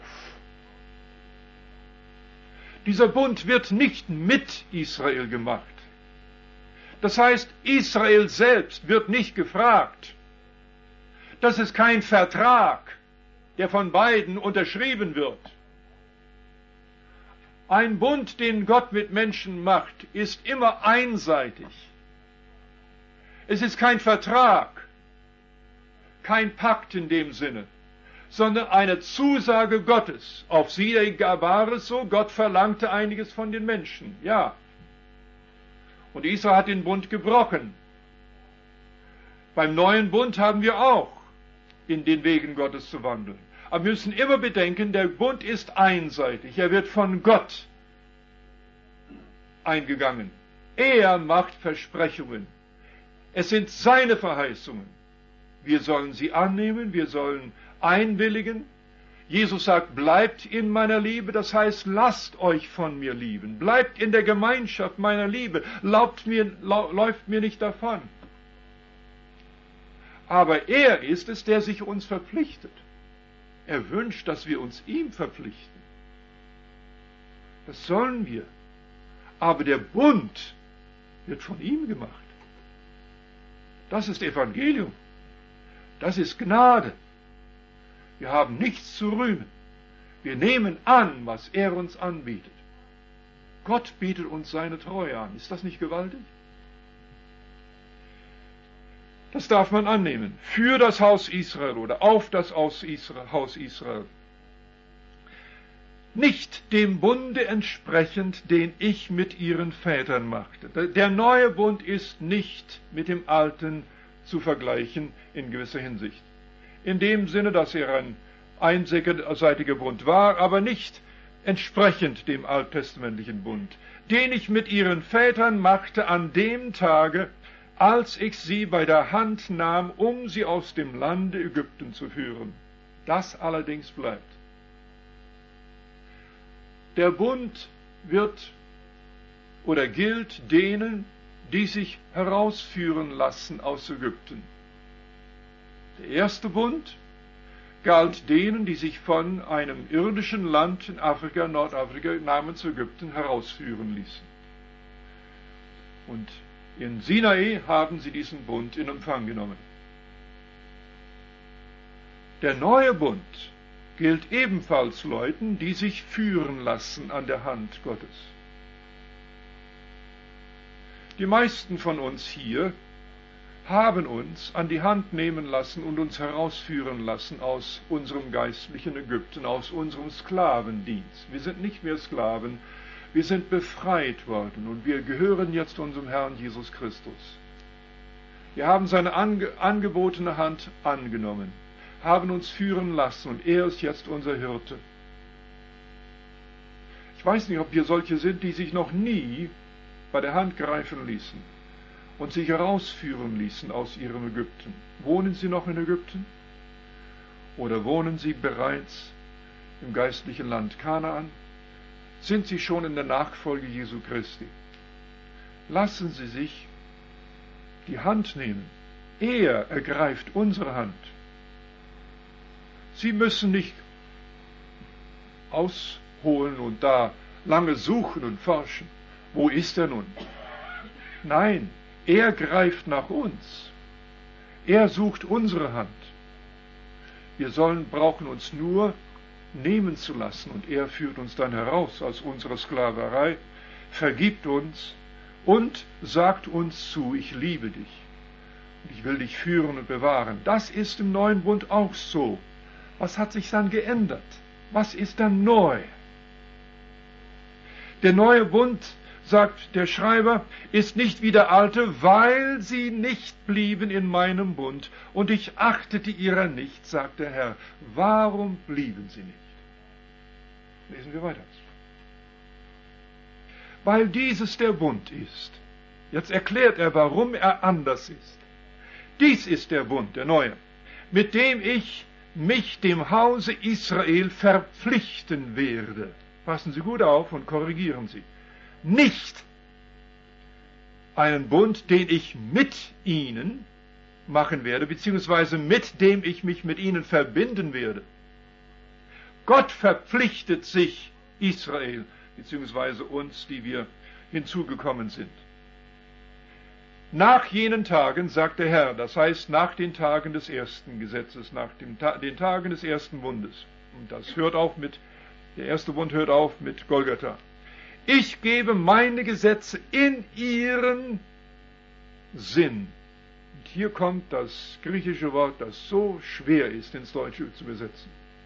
Dieser Bund wird nicht mit Israel gemacht. Das heißt, Israel selbst wird nicht gefragt. Das ist kein Vertrag, der von beiden unterschrieben wird. Ein Bund, den Gott mit Menschen macht, ist immer einseitig. Es ist kein Vertrag, kein Pakt in dem Sinne, sondern eine Zusage Gottes. Auf sie war es so, Gott verlangte einiges von den Menschen, ja. Und Israel hat den Bund gebrochen. Beim neuen Bund haben wir auch in den Wegen Gottes zu wandeln. Aber wir müssen immer bedenken, der Bund ist einseitig. Er wird von Gott eingegangen. Er macht Versprechungen. Es sind seine Verheißungen. Wir sollen sie annehmen, wir sollen einwilligen. Jesus sagt, bleibt in meiner Liebe, das heißt, lasst euch von mir lieben. Bleibt in der Gemeinschaft meiner Liebe, lauft mir, läuft mir nicht davon. Aber er ist es, der sich uns verpflichtet. Er wünscht, dass wir uns ihm verpflichten. Das sollen wir. Aber der Bund wird von ihm gemacht. Das ist Evangelium. Das ist Gnade. Wir haben nichts zu rühmen. Wir nehmen an, was er uns anbietet. Gott bietet uns seine Treue an. Ist das nicht gewaltig? Das darf man annehmen. Für das Haus Israel oder auf das Haus Israel. Nicht dem Bunde entsprechend, den ich mit ihren Vätern machte. Der neue Bund ist nicht mit dem alten zu vergleichen in gewisser Hinsicht. In dem Sinne, dass er ein einseitiger Bund war, aber nicht entsprechend dem alttestamentlichen Bund, den ich mit ihren Vätern machte an dem Tage, als ich sie bei der Hand nahm, um sie aus dem Lande Ägypten zu führen. Das allerdings bleibt. Der Bund wird oder gilt denen, die sich herausführen lassen aus Ägypten. Der erste Bund galt denen, die sich von einem irdischen Land in Afrika, Nordafrika, namens Ägypten herausführen ließen. Und in Sinai haben sie diesen Bund in Empfang genommen. Der neue Bund gilt ebenfalls Leuten, die sich führen lassen an der Hand Gottes. Die meisten von uns hier haben uns an die Hand nehmen lassen und uns herausführen lassen aus unserem geistlichen Ägypten, aus unserem Sklavendienst. Wir sind nicht mehr Sklaven, wir sind befreit worden und wir gehören jetzt unserem Herrn Jesus Christus. Wir haben seine ange angebotene Hand angenommen, haben uns führen lassen und er ist jetzt unser Hirte. Ich weiß nicht, ob hier solche sind, die sich noch nie bei der Hand greifen ließen und sich herausführen ließen aus ihrem Ägypten. Wohnen Sie noch in Ägypten? Oder wohnen Sie bereits im geistlichen Land Kanaan? Sind Sie schon in der Nachfolge Jesu Christi? Lassen Sie sich die Hand nehmen. Er ergreift unsere Hand. Sie müssen nicht ausholen und da lange suchen und forschen. Wo ist er nun? Nein, er greift nach uns. Er sucht unsere Hand. Wir sollen, brauchen uns nur nehmen zu lassen und er führt uns dann heraus aus unserer Sklaverei, vergibt uns und sagt uns zu, ich liebe dich und ich will dich führen und bewahren. Das ist im neuen Bund auch so. Was hat sich dann geändert? Was ist dann neu? Der neue Bund, sagt der Schreiber, ist nicht wie der alte, weil sie nicht blieben in meinem Bund, und ich achtete ihrer nicht, sagt der Herr. Warum blieben sie nicht? Lesen wir weiter. Weil dieses der Bund ist. Jetzt erklärt er, warum er anders ist. Dies ist der Bund, der neue, mit dem ich mich dem Hause Israel verpflichten werde. Passen Sie gut auf und korrigieren Sie. Nicht einen Bund, den ich mit ihnen machen werde, beziehungsweise mit dem ich mich mit ihnen verbinden werde. Gott verpflichtet sich Israel, beziehungsweise uns, die wir hinzugekommen sind. Nach jenen Tagen, sagt der Herr, das heißt nach den Tagen des ersten Gesetzes, nach dem Ta den Tagen des ersten Bundes. Und das hört auf mit, der erste Bund hört auf mit Golgatha. Ich gebe meine Gesetze in ihren Sinn. Und hier kommt das griechische Wort, das so schwer ist, ins Deutsche zu übersetzen.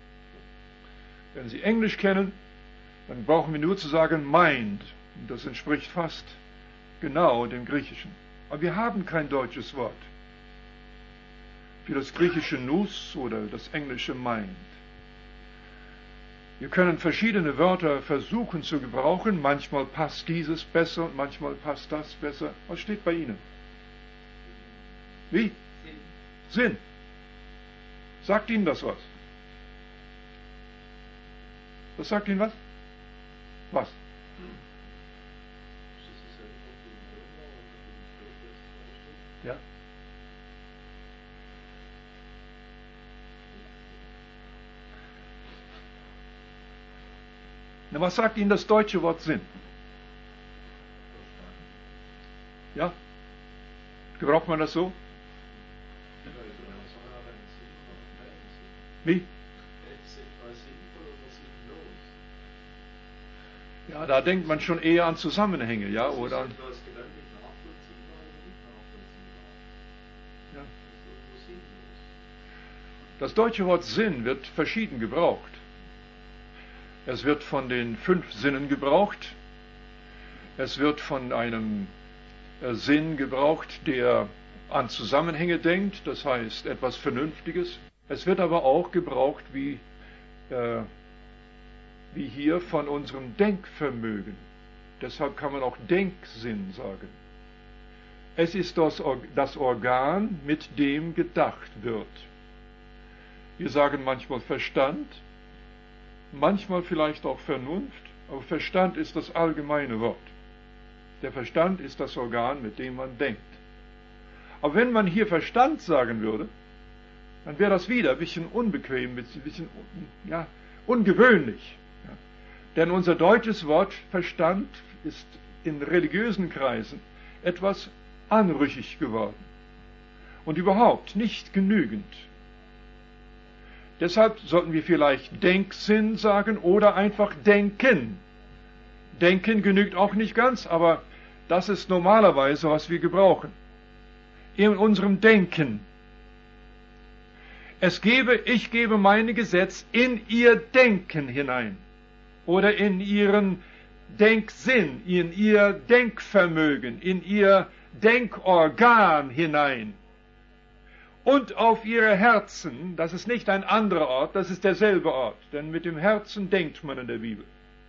Wenn Sie Englisch kennen, dann brauchen wir nur zu sagen mind. Und das entspricht fast genau dem Griechischen. Aber wir haben kein deutsches Wort für das griechische nous oder das englische mind. Wir können verschiedene Wörter versuchen zu gebrauchen. Manchmal passt dieses besser und manchmal passt das besser. Was steht bei Ihnen? Wie? Sinn. Sinn. Sagt Ihnen das was? Das sagt Ihnen was? Was? Ja? Na, was sagt Ihnen das deutsche Wort Sinn? Ja? Gebraucht man das so? Wie? Ja, da denkt man schon eher an Zusammenhänge, ja, oder an... Ja. Das deutsche Wort Sinn wird verschieden gebraucht. Es wird von den fünf Sinnen gebraucht. Es wird von einem äh, Sinn gebraucht, der an Zusammenhänge denkt, das heißt etwas Vernünftiges. Es wird aber auch gebraucht wie, äh, wie hier von unserem Denkvermögen. Deshalb kann man auch Denksinn sagen. Es ist das, das Organ, mit dem gedacht wird. Wir sagen manchmal Verstand, manchmal vielleicht auch Vernunft, aber Verstand ist das allgemeine Wort. Der Verstand ist das Organ, mit dem man denkt. Aber wenn man hier Verstand sagen würde, dann wäre das wieder ein bisschen unbequem, ein bisschen ja, ungewöhnlich. Ja. Denn unser deutsches Wort Verstand ist in religiösen Kreisen etwas anrüchig geworden und überhaupt nicht genügend. Deshalb sollten wir vielleicht Denksinn sagen oder einfach denken. Denken genügt auch nicht ganz, aber das ist normalerweise, was wir gebrauchen. In unserem Denken. Es gebe, ich gebe meine Gesetz in ihr Denken hinein. Oder in ihren Denksinn, in ihr Denkvermögen, in ihr Denkorgan hinein. Und auf ihre Herzen, das ist nicht ein anderer Ort, das ist derselbe Ort. Denn mit dem Herzen denkt man in der Bibel.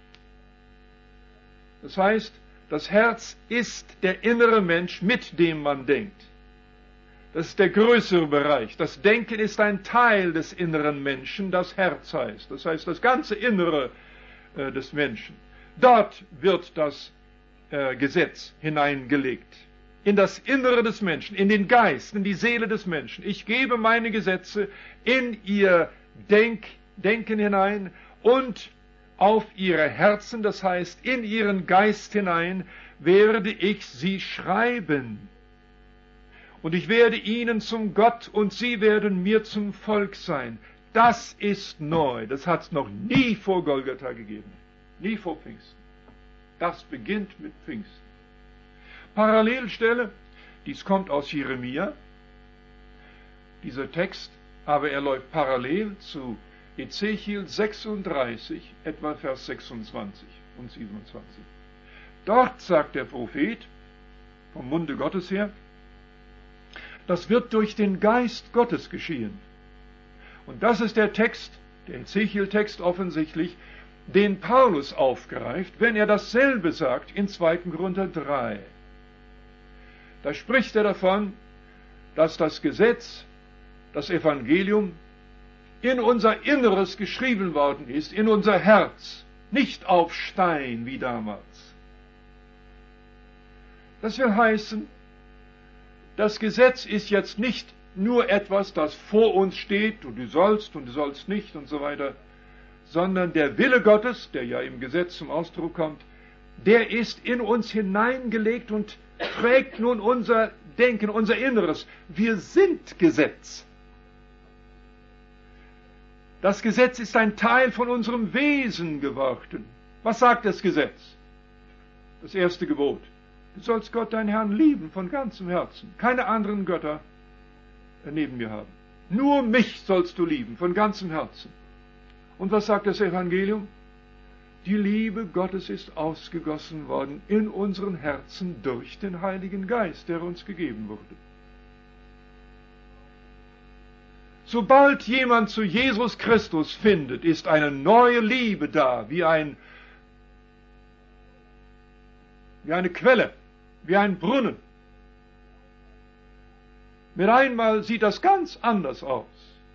Das heißt, das Herz ist der innere Mensch, mit dem man denkt. Das ist der größere Bereich. Das Denken ist ein Teil des inneren Menschen, das Herz heißt. Das heißt, das ganze Innere äh, des Menschen. Dort wird das äh, Gesetz hineingelegt. In das Innere des Menschen, in den Geist, in die Seele des Menschen. Ich gebe meine Gesetze in ihr Denk, Denken hinein und auf ihre Herzen, das heißt, in ihren Geist hinein, werde ich sie schreiben. Und ich werde ihnen zum Gott und sie werden mir zum Volk sein. Das ist neu. Das hat es noch nie vor Golgatha gegeben. Nie vor Pfingsten. Das beginnt mit Pfingsten. Parallelstelle, dies kommt aus Jeremia. Dieser Text, aber er läuft parallel zu Ezechiel sechsunddreißig, etwa Vers sechsundzwanzig und siebenundzwanzig. Dort sagt der Prophet, vom Munde Gottes her, das wird durch den Geist Gottes geschehen. Und das ist der Text, der Ezechiel-Text offensichtlich, den Paulus aufgreift, wenn er dasselbe sagt in zweiten Korinther drei. Da spricht er davon, dass das Gesetz, das Evangelium, in unser Inneres geschrieben worden ist, in unser Herz, nicht auf Stein wie damals. Das will heißen, das Gesetz ist jetzt nicht nur etwas, das vor uns steht, und du sollst und du sollst nicht und so weiter, sondern der Wille Gottes, der ja im Gesetz zum Ausdruck kommt, der ist in uns hineingelegt und prägt nun unser Denken, unser Inneres. Wir sind Gesetz. Das Gesetz ist ein Teil von unserem Wesen geworden. Was sagt das Gesetz? Das erste Gebot. Du sollst Gott, deinen Herrn, lieben von ganzem Herzen. Keine anderen Götter neben mir haben. Nur mich sollst du lieben von ganzem Herzen. Und was sagt das Evangelium? Die Liebe Gottes ist ausgegossen worden in unseren Herzen durch den Heiligen Geist, der uns gegeben wurde. Sobald jemand zu Jesus Christus findet, ist eine neue Liebe da, wie ein, wie eine Quelle, wie ein Brunnen. Mit einmal sieht das ganz anders aus.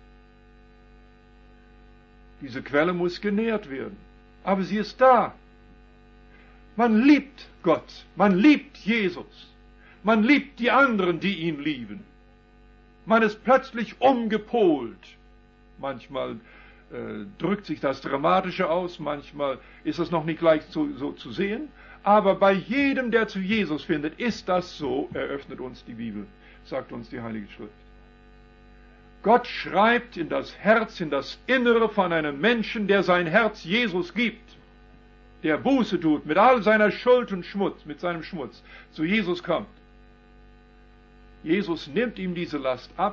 Diese Quelle muss genährt werden, aber sie ist da. Man liebt Gott, man liebt Jesus, man liebt die anderen, die ihn lieben. Man ist plötzlich umgepolt. Manchmal äh, drückt sich das Dramatische aus, manchmal ist es noch nicht gleich so, so zu sehen, aber bei jedem, der zu Jesus findet, ist das so, eröffnet uns die Bibel, sagt uns die Heilige Schrift. Gott schreibt in das Herz, in das Innere von einem Menschen, der sein Herz Jesus gibt, der Buße tut mit all seiner Schuld und Schmutz, mit seinem Schmutz, zu Jesus kommt. Jesus nimmt ihm diese Last ab,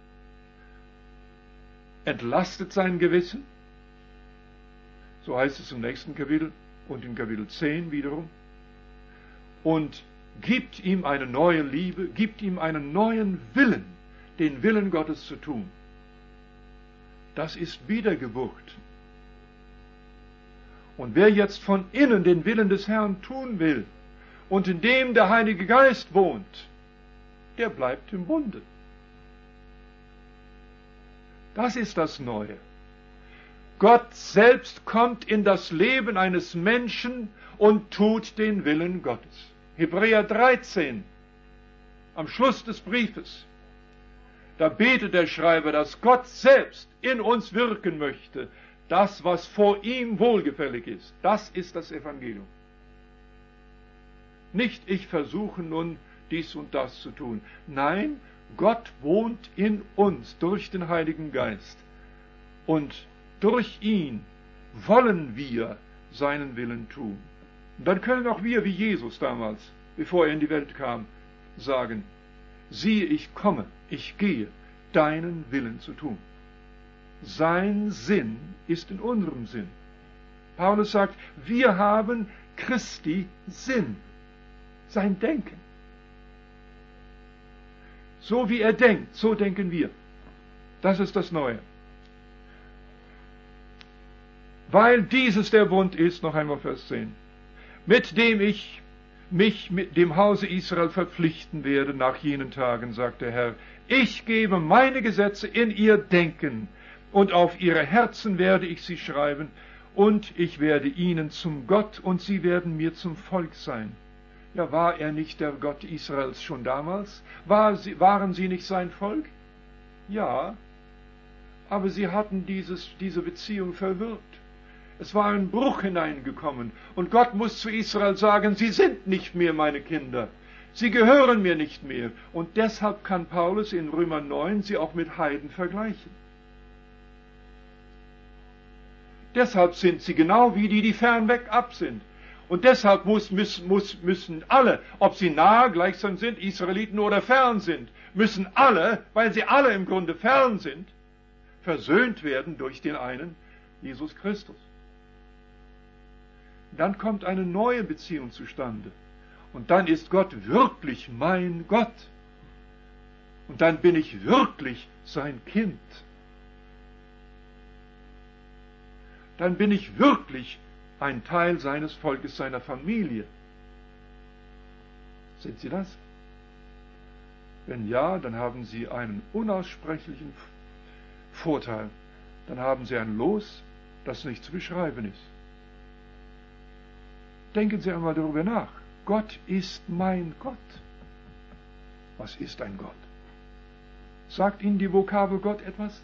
entlastet sein Gewissen, so heißt es im nächsten Kapitel und in Kapitel zehn wiederum, und gibt ihm eine neue Liebe, gibt ihm einen neuen Willen, den Willen Gottes zu tun. Das ist Wiedergeburt. Und wer jetzt von innen den Willen des Herrn tun will und in dem der Heilige Geist wohnt, der bleibt im Bunde. Das ist das Neue. Gott selbst kommt in das Leben eines Menschen und tut den Willen Gottes. Hebräer dreizehn, am Schluss des Briefes, da betet der Schreiber, dass Gott selbst in uns wirken möchte, das, was vor ihm wohlgefällig ist. Das ist das Evangelium. Nicht ich versuche nun, dies und das zu tun. Nein, Gott wohnt in uns durch den Heiligen Geist. Und durch ihn wollen wir seinen Willen tun. Und dann können auch wir, wie Jesus damals, bevor er in die Welt kam, sagen, siehe, ich komme, ich gehe, deinen Willen zu tun. Sein Sinn ist in unserem Sinn. Paulus sagt, wir haben Christi Sinn, sein Denken. So wie er denkt, so denken wir. Das ist das Neue. Weil dieses der Bund ist, noch einmal Vers zehn, mit dem ich mich mit dem Hause Israel verpflichten werde nach jenen Tagen, sagt der Herr. Ich gebe meine Gesetze in ihr Denken, und auf ihre Herzen werde ich sie schreiben, und ich werde ihnen zum Gott, und sie werden mir zum Volk sein. Ja, war er nicht der Gott Israels schon damals? War sie, waren sie nicht sein Volk? Ja, aber sie hatten dieses, diese Beziehung verwirrt. Es war ein Bruch hineingekommen, und Gott muss zu Israel sagen, sie sind nicht mehr meine Kinder, sie gehören mir nicht mehr, und deshalb kann Paulus in Römer neun sie auch mit Heiden vergleichen. Deshalb sind sie genau wie die, die fernweg ab sind. Und deshalb muss, müssen, muss, müssen alle, ob sie nahe gleichsam sind, Israeliten oder fern sind, müssen alle, weil sie alle im Grunde fern sind, versöhnt werden durch den einen, Jesus Christus. Dann kommt eine neue Beziehung zustande. Und dann ist Gott wirklich mein Gott. Und dann bin ich wirklich sein Kind. Dann bin ich wirklich ein Teil seines Volkes, seiner Familie. Sind Sie das? Wenn ja, dann haben Sie einen unaussprechlichen Vorteil. Dann haben Sie ein Los, das nicht zu beschreiben ist. Denken Sie einmal darüber nach. Gott ist mein Gott. Was ist ein Gott? Sagt Ihnen die Vokabel Gott etwas?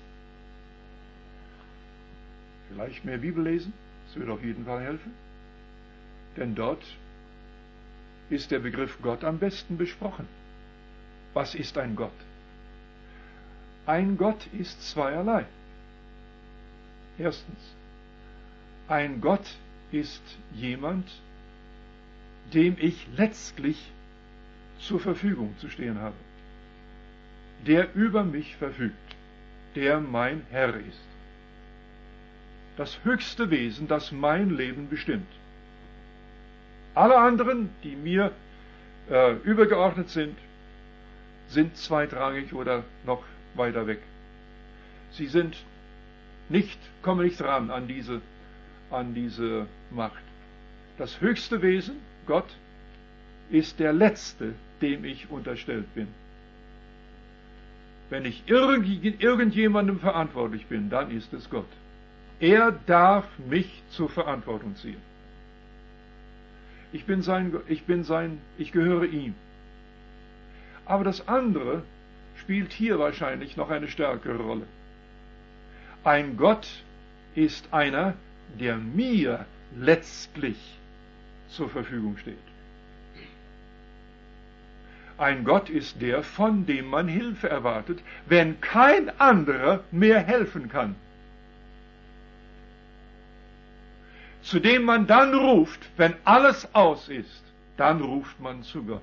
Vielleicht mehr Bibel lesen? Das würde auf jeden Fall helfen. Denn dort ist der Begriff Gott am besten besprochen. Was ist ein Gott? Ein Gott ist zweierlei. Erstens, ein Gott ist jemand, dem ich letztlich zur Verfügung zu stehen habe, der über mich verfügt, der mein Herr ist. das höchste Wesen, das mein Leben bestimmt. Alle anderen, die mir äh, übergeordnet sind, sind zweitrangig oder noch weiter weg. Sie sind nicht, kommen nicht ran an diese, an diese Macht. Das höchste Wesen, Gott, ist der Letzte, dem ich unterstellt bin. Wenn ich irgend, irgendjemandem verantwortlich bin, dann ist es Gott. Er darf mich zur Verantwortung ziehen. Ich bin sein, ich bin sein, ich gehöre ihm. Aber das andere spielt hier wahrscheinlich noch eine stärkere Rolle. Ein Gott ist einer, der mir letztlich zur Verfügung steht. Ein Gott ist der, von dem man Hilfe erwartet, wenn kein anderer mehr helfen kann. Zu dem man dann ruft, wenn alles aus ist, dann ruft man zu Gott.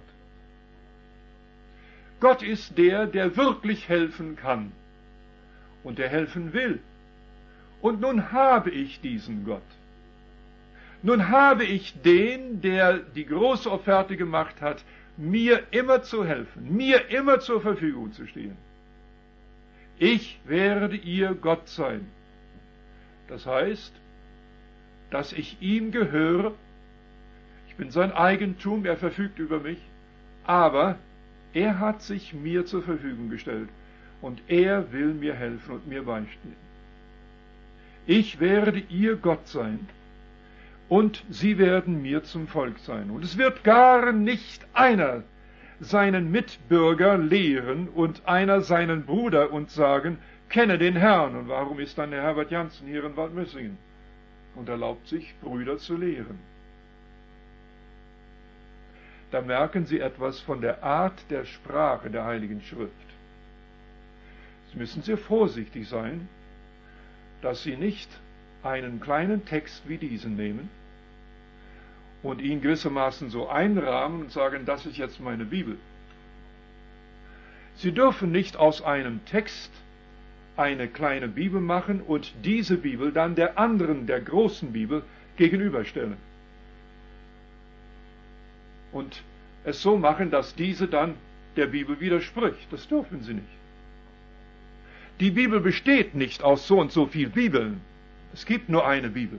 Gott ist der, der wirklich helfen kann und der helfen will. Und nun habe ich diesen Gott. Nun habe ich den, der die große Offerte gemacht hat, mir immer zu helfen, mir immer zur Verfügung zu stehen. Ich werde ihr Gott sein. Das heißt, dass ich ihm gehöre. Ich bin sein Eigentum, er verfügt über mich, aber er hat sich mir zur Verfügung gestellt und er will mir helfen und mir beistehen. Ich werde ihr Gott sein und sie werden mir zum Volk sein. Und es wird gar nicht einer seinen Mitbürger lehren und einer seinen Bruder und sagen, kenne den Herrn. Und warum ist dann der Herbert Janssen hier in Waldmössingen und erlaubt sich, Brüder zu lehren? Da merken Sie etwas von der Art der Sprache der Heiligen Schrift. Sie müssen sehr vorsichtig sein, dass Sie nicht einen kleinen Text wie diesen nehmen und ihn gewissermaßen so einrahmen und sagen, das ist jetzt meine Bibel. Sie dürfen nicht aus einem Text eine kleine Bibel machen und diese Bibel dann der anderen, der großen Bibel, gegenüberstellen. Und es so machen, dass diese dann der Bibel widerspricht. Das dürfen Sie nicht. Die Bibel besteht nicht aus so und so viel Bibeln. Es gibt nur eine Bibel.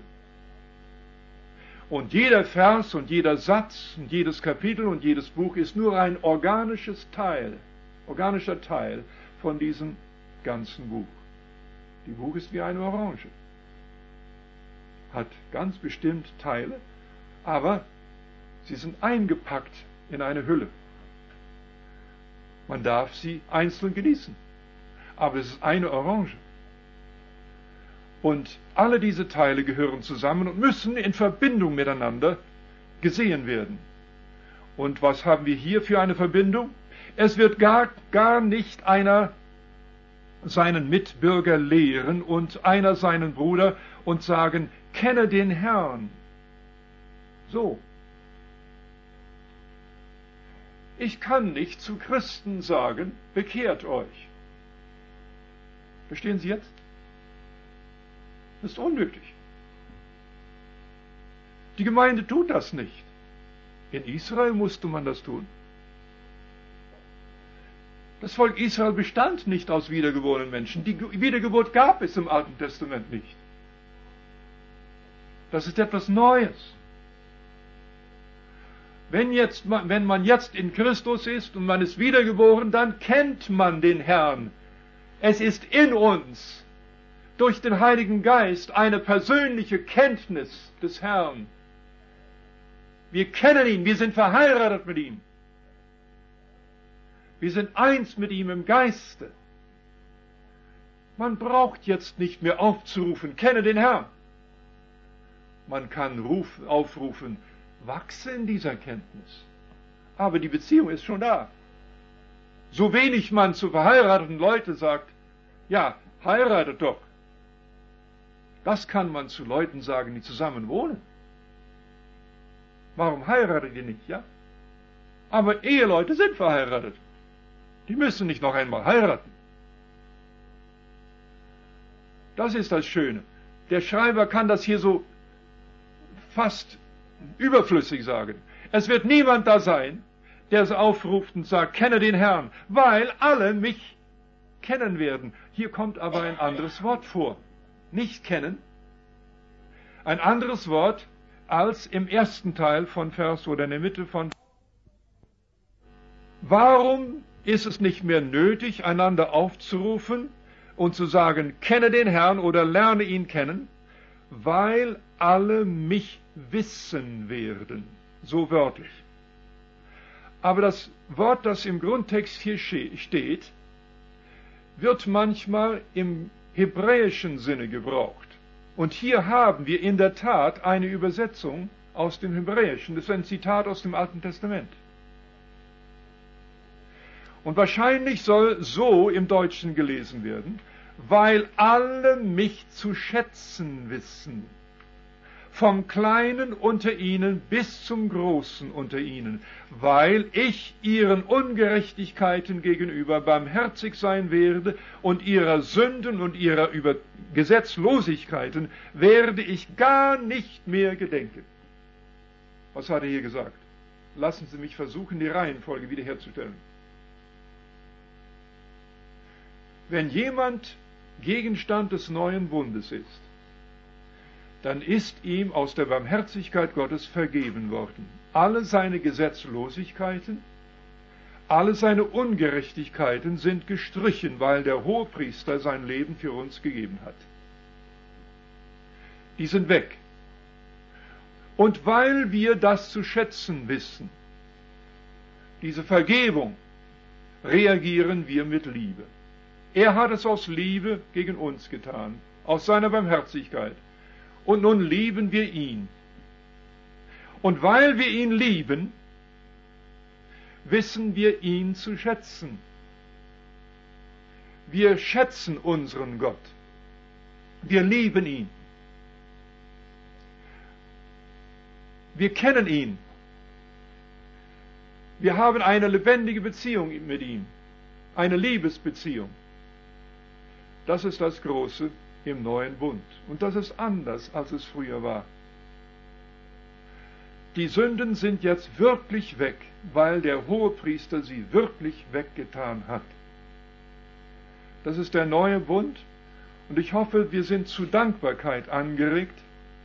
Und jeder Vers und jeder Satz und jedes Kapitel und jedes Buch ist nur ein organisches Teil, organischer Teil von diesem ganzen Buch. Die Buch ist wie eine Orange. Hat ganz bestimmt Teile, aber sie sind eingepackt in eine Hülle. Man darf sie einzeln genießen, aber es ist eine Orange. Und alle diese Teile gehören zusammen und müssen in Verbindung miteinander gesehen werden. Und was haben wir hier für eine Verbindung? Es wird gar, gar nicht einer seinen Mitbürger lehren und einer seinen Bruder und sagen, kenne den Herrn. So. Ich kann nicht zu Christen sagen, bekehrt euch. Verstehen Sie jetzt? Das ist unnötig. Die Gemeinde tut das nicht. In Israel musste man das tun. Das Volk Israel bestand nicht aus wiedergeborenen Menschen. Die Wiedergeburt gab es im Alten Testament nicht. Das ist etwas Neues. Wenn, jetzt, wenn man jetzt in Christus ist und man ist wiedergeboren, dann kennt man den Herrn. Es ist in uns durch den Heiligen Geist eine persönliche Kenntnis des Herrn. Wir kennen ihn, wir sind verheiratet mit ihm. Wir sind eins mit ihm im Geiste. Man braucht jetzt nicht mehr aufzurufen, kenne den Herrn. Man kann ruf, aufrufen, wachse in dieser Kenntnis. Aber die Beziehung ist schon da. So wenig man zu verheirateten Leuten sagt, ja, heiratet doch. Das kann man zu Leuten sagen, die zusammen wohnen. Warum heiratet ihr nicht, ja? Aber Eheleute sind verheiratet. Die müssen nicht noch einmal heiraten. Das ist das Schöne. der Schreiber kann das hier so fast überflüssig sagen. Es wird niemand da sein, der es aufruft und sagt, kenne den Herrn, weil alle mich kennen werden. Hier kommt aber ein anderes Wort vor. Nicht kennen. Ein anderes Wort als im ersten Teil von Vers oder in der Mitte von. Warum ist es nicht mehr nötig, einander aufzurufen und zu sagen, kenne den Herrn oder lerne ihn kennen? Weil alle mich wissen werden. So wörtlich. Aber das Wort, das im Grundtext hier steht, wird manchmal im hebräischen Sinne gebraucht. Und hier haben wir in der Tat eine Übersetzung aus dem Hebräischen. Das ist ein Zitat aus dem Alten Testament. Und wahrscheinlich soll so im Deutschen gelesen werden, weil alle mich zu schätzen wissen. Vom Kleinen unter ihnen bis zum Großen unter ihnen, weil ich ihren Ungerechtigkeiten gegenüber barmherzig sein werde und ihrer Sünden und ihrer Über- Gesetzlosigkeiten werde ich gar nicht mehr gedenken. Was hat er hier gesagt? Lassen Sie mich versuchen, die Reihenfolge wiederherzustellen. Wenn jemand Gegenstand des neuen Bundes ist, dann ist ihm aus der Barmherzigkeit Gottes vergeben worden. Alle seine Gesetzlosigkeiten, alle seine Ungerechtigkeiten sind gestrichen, weil der Hohepriester sein Leben für uns gegeben hat. Die sind weg. Und weil wir das zu schätzen wissen, diese Vergebung, reagieren wir mit Liebe. Er hat es aus Liebe gegen uns getan, aus seiner Barmherzigkeit. Und nun lieben wir ihn. Und weil wir ihn lieben, wissen wir ihn zu schätzen. Wir schätzen unseren Gott. Wir lieben ihn. Wir kennen ihn. Wir haben eine lebendige Beziehung mit ihm. Eine Liebesbeziehung. Das ist das Große im neuen Bund. Und das ist anders, als es früher war. Die Sünden sind jetzt wirklich weg, weil der Hohepriester sie wirklich weggetan hat. Das ist der neue Bund. Und ich hoffe, wir sind zu Dankbarkeit angeregt.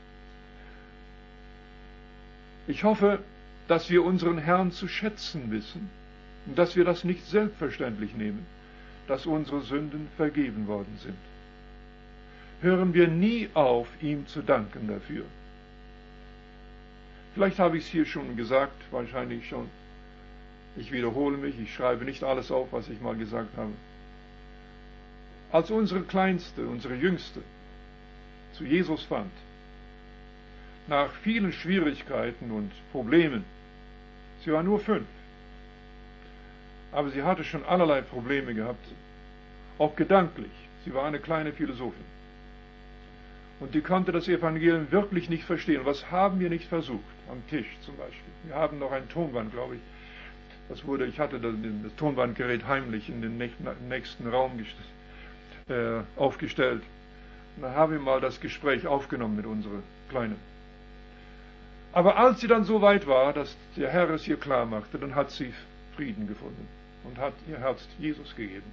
Ich hoffe, dass wir unseren Herrn zu schätzen wissen und dass wir das nicht selbstverständlich nehmen, dass unsere Sünden vergeben worden sind. Hören wir nie auf, ihm zu danken dafür. Vielleicht habe ich es hier schon gesagt, wahrscheinlich schon. Ich wiederhole mich, ich schreibe nicht alles auf, was ich mal gesagt habe. Als unsere Kleinste, unsere Jüngste zu Jesus fand, nach vielen Schwierigkeiten und Problemen, sie war nur fünf, aber sie hatte schon allerlei Probleme gehabt, auch gedanklich. Sie war eine kleine Philosophin. Und die konnte das Evangelium wirklich nicht verstehen. Was haben wir nicht versucht? Am Tisch zum Beispiel. Wir haben noch ein Tonband, glaube ich. Das wurde, ich hatte das, das Tonbandgerät heimlich in den nächsten Raum äh, aufgestellt. Und dann haben wir mal das Gespräch aufgenommen mit unserer Kleinen. Aber als sie dann so weit war, dass der Herr es ihr klar machte, dann hat sie Frieden gefunden und hat ihr Herz Jesus gegeben.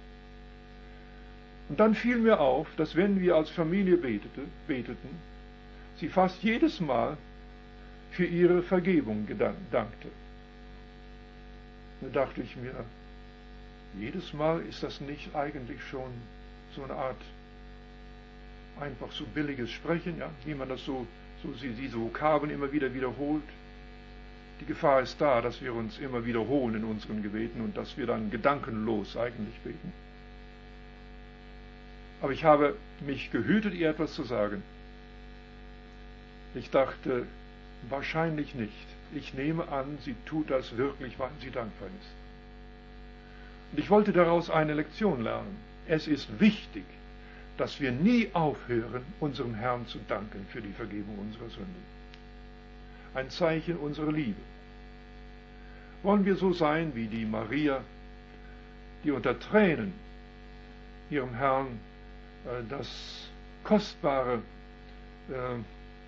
Und dann fiel mir auf, dass wenn wir als Familie betete, beteten, sie fast jedes Mal für ihre Vergebung dankte. Da dachte ich mir, jedes Mal ist das nicht eigentlich schon so eine Art einfach so billiges Sprechen, ja, wie man das so, so diese Vokabeln immer wieder wiederholt. Die Gefahr ist da, dass wir uns immer wiederholen in unseren Gebeten und dass wir dann gedankenlos eigentlich beten. Aber ich habe mich gehütet, ihr etwas zu sagen. Ich dachte, wahrscheinlich nicht. Ich nehme an, sie tut das wirklich, weil sie dankbar ist. Und ich wollte daraus eine Lektion lernen. Es ist wichtig, dass wir nie aufhören, unserem Herrn zu danken für die Vergebung unserer Sünden. Ein Zeichen unserer Liebe. Wollen wir so sein wie die Maria, die unter Tränen ihrem Herrn das Kostbare äh,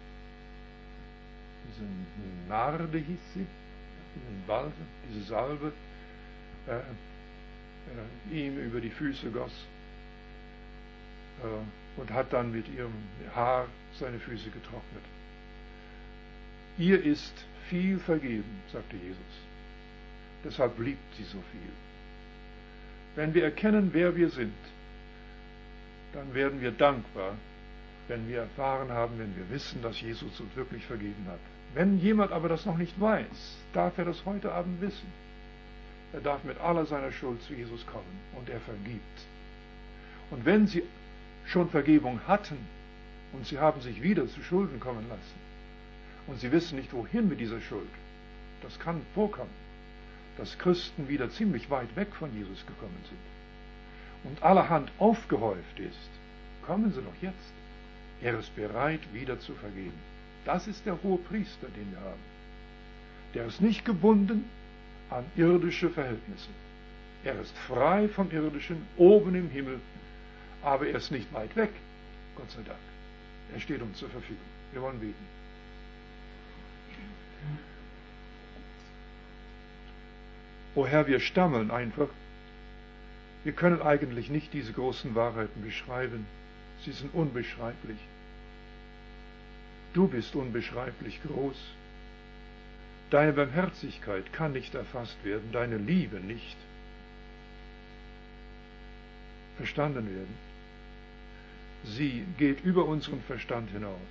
diese Narde hieß sie, diesen Balsam, diese Salbe, äh, äh, ihm über die Füße goss äh, und hat dann mit ihrem Haar seine Füße getrocknet. Ihr ist viel vergeben, sagte Jesus. Deshalb liebt sie so viel. Wenn wir erkennen, wer wir sind, dann werden wir dankbar, wenn wir erfahren haben, wenn wir wissen, dass Jesus uns wirklich vergeben hat. Wenn jemand aber das noch nicht weiß, darf er das heute Abend wissen. Er darf mit aller seiner Schuld zu Jesus kommen und er vergibt. Und wenn Sie schon Vergebung hatten und Sie haben sich wieder zu Schulden kommen lassen und Sie wissen nicht, wohin mit dieser Schuld, das kann vorkommen, dass Christen wieder ziemlich weit weg von Jesus gekommen sind und allerhand aufgehäuft ist, kommen Sie doch jetzt. Er ist bereit, wieder zu vergeben. Das ist der hohe Priester, den wir haben. Der ist nicht gebunden an irdische Verhältnisse. Er ist frei vom Irdischen, oben im Himmel, aber er ist nicht weit weg, Gott sei Dank. Er steht uns zur Verfügung. Wir wollen beten. O Herr, wir stammeln einfach. Wir können eigentlich nicht diese großen Wahrheiten beschreiben. Sie sind unbeschreiblich. Du bist unbeschreiblich groß. Deine Barmherzigkeit kann nicht erfasst werden, deine Liebe nicht verstanden werden. Sie geht über unseren Verstand hinaus.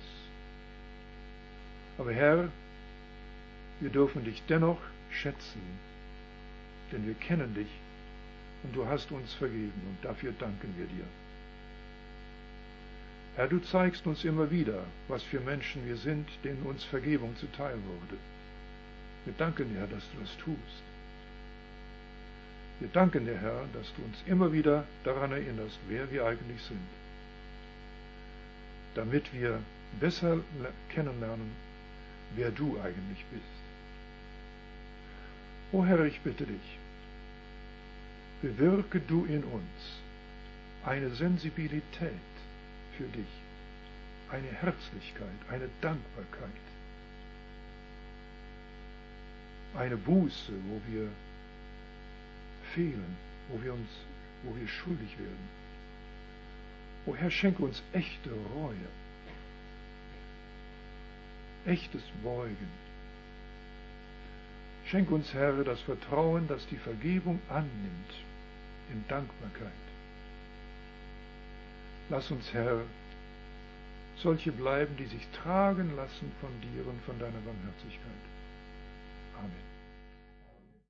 Aber Herr, wir dürfen dich dennoch schätzen, denn wir kennen dich und du hast uns vergeben und dafür danken wir dir. Herr, du zeigst uns immer wieder, was für Menschen wir sind, denen uns Vergebung zuteil wurde. Wir danken dir, Herr, dass du das tust. Wir danken dir, Herr, dass du uns immer wieder daran erinnerst, wer wir eigentlich sind, damit wir besser kennenlernen, wer du eigentlich bist. O Herr, ich bitte dich, bewirke du in uns eine Sensibilität für dich, eine Herzlichkeit, eine Dankbarkeit, eine Buße, wo wir fehlen, wo wir uns, wo wir schuldig werden. O Herr, schenke uns echte Reue, echtes Beugen. Schenke uns, Herr, das Vertrauen, das die Vergebung annimmt, in Dankbarkeit. Lass uns, Herr, solche bleiben, die sich tragen lassen von dir und von deiner Barmherzigkeit. Amen.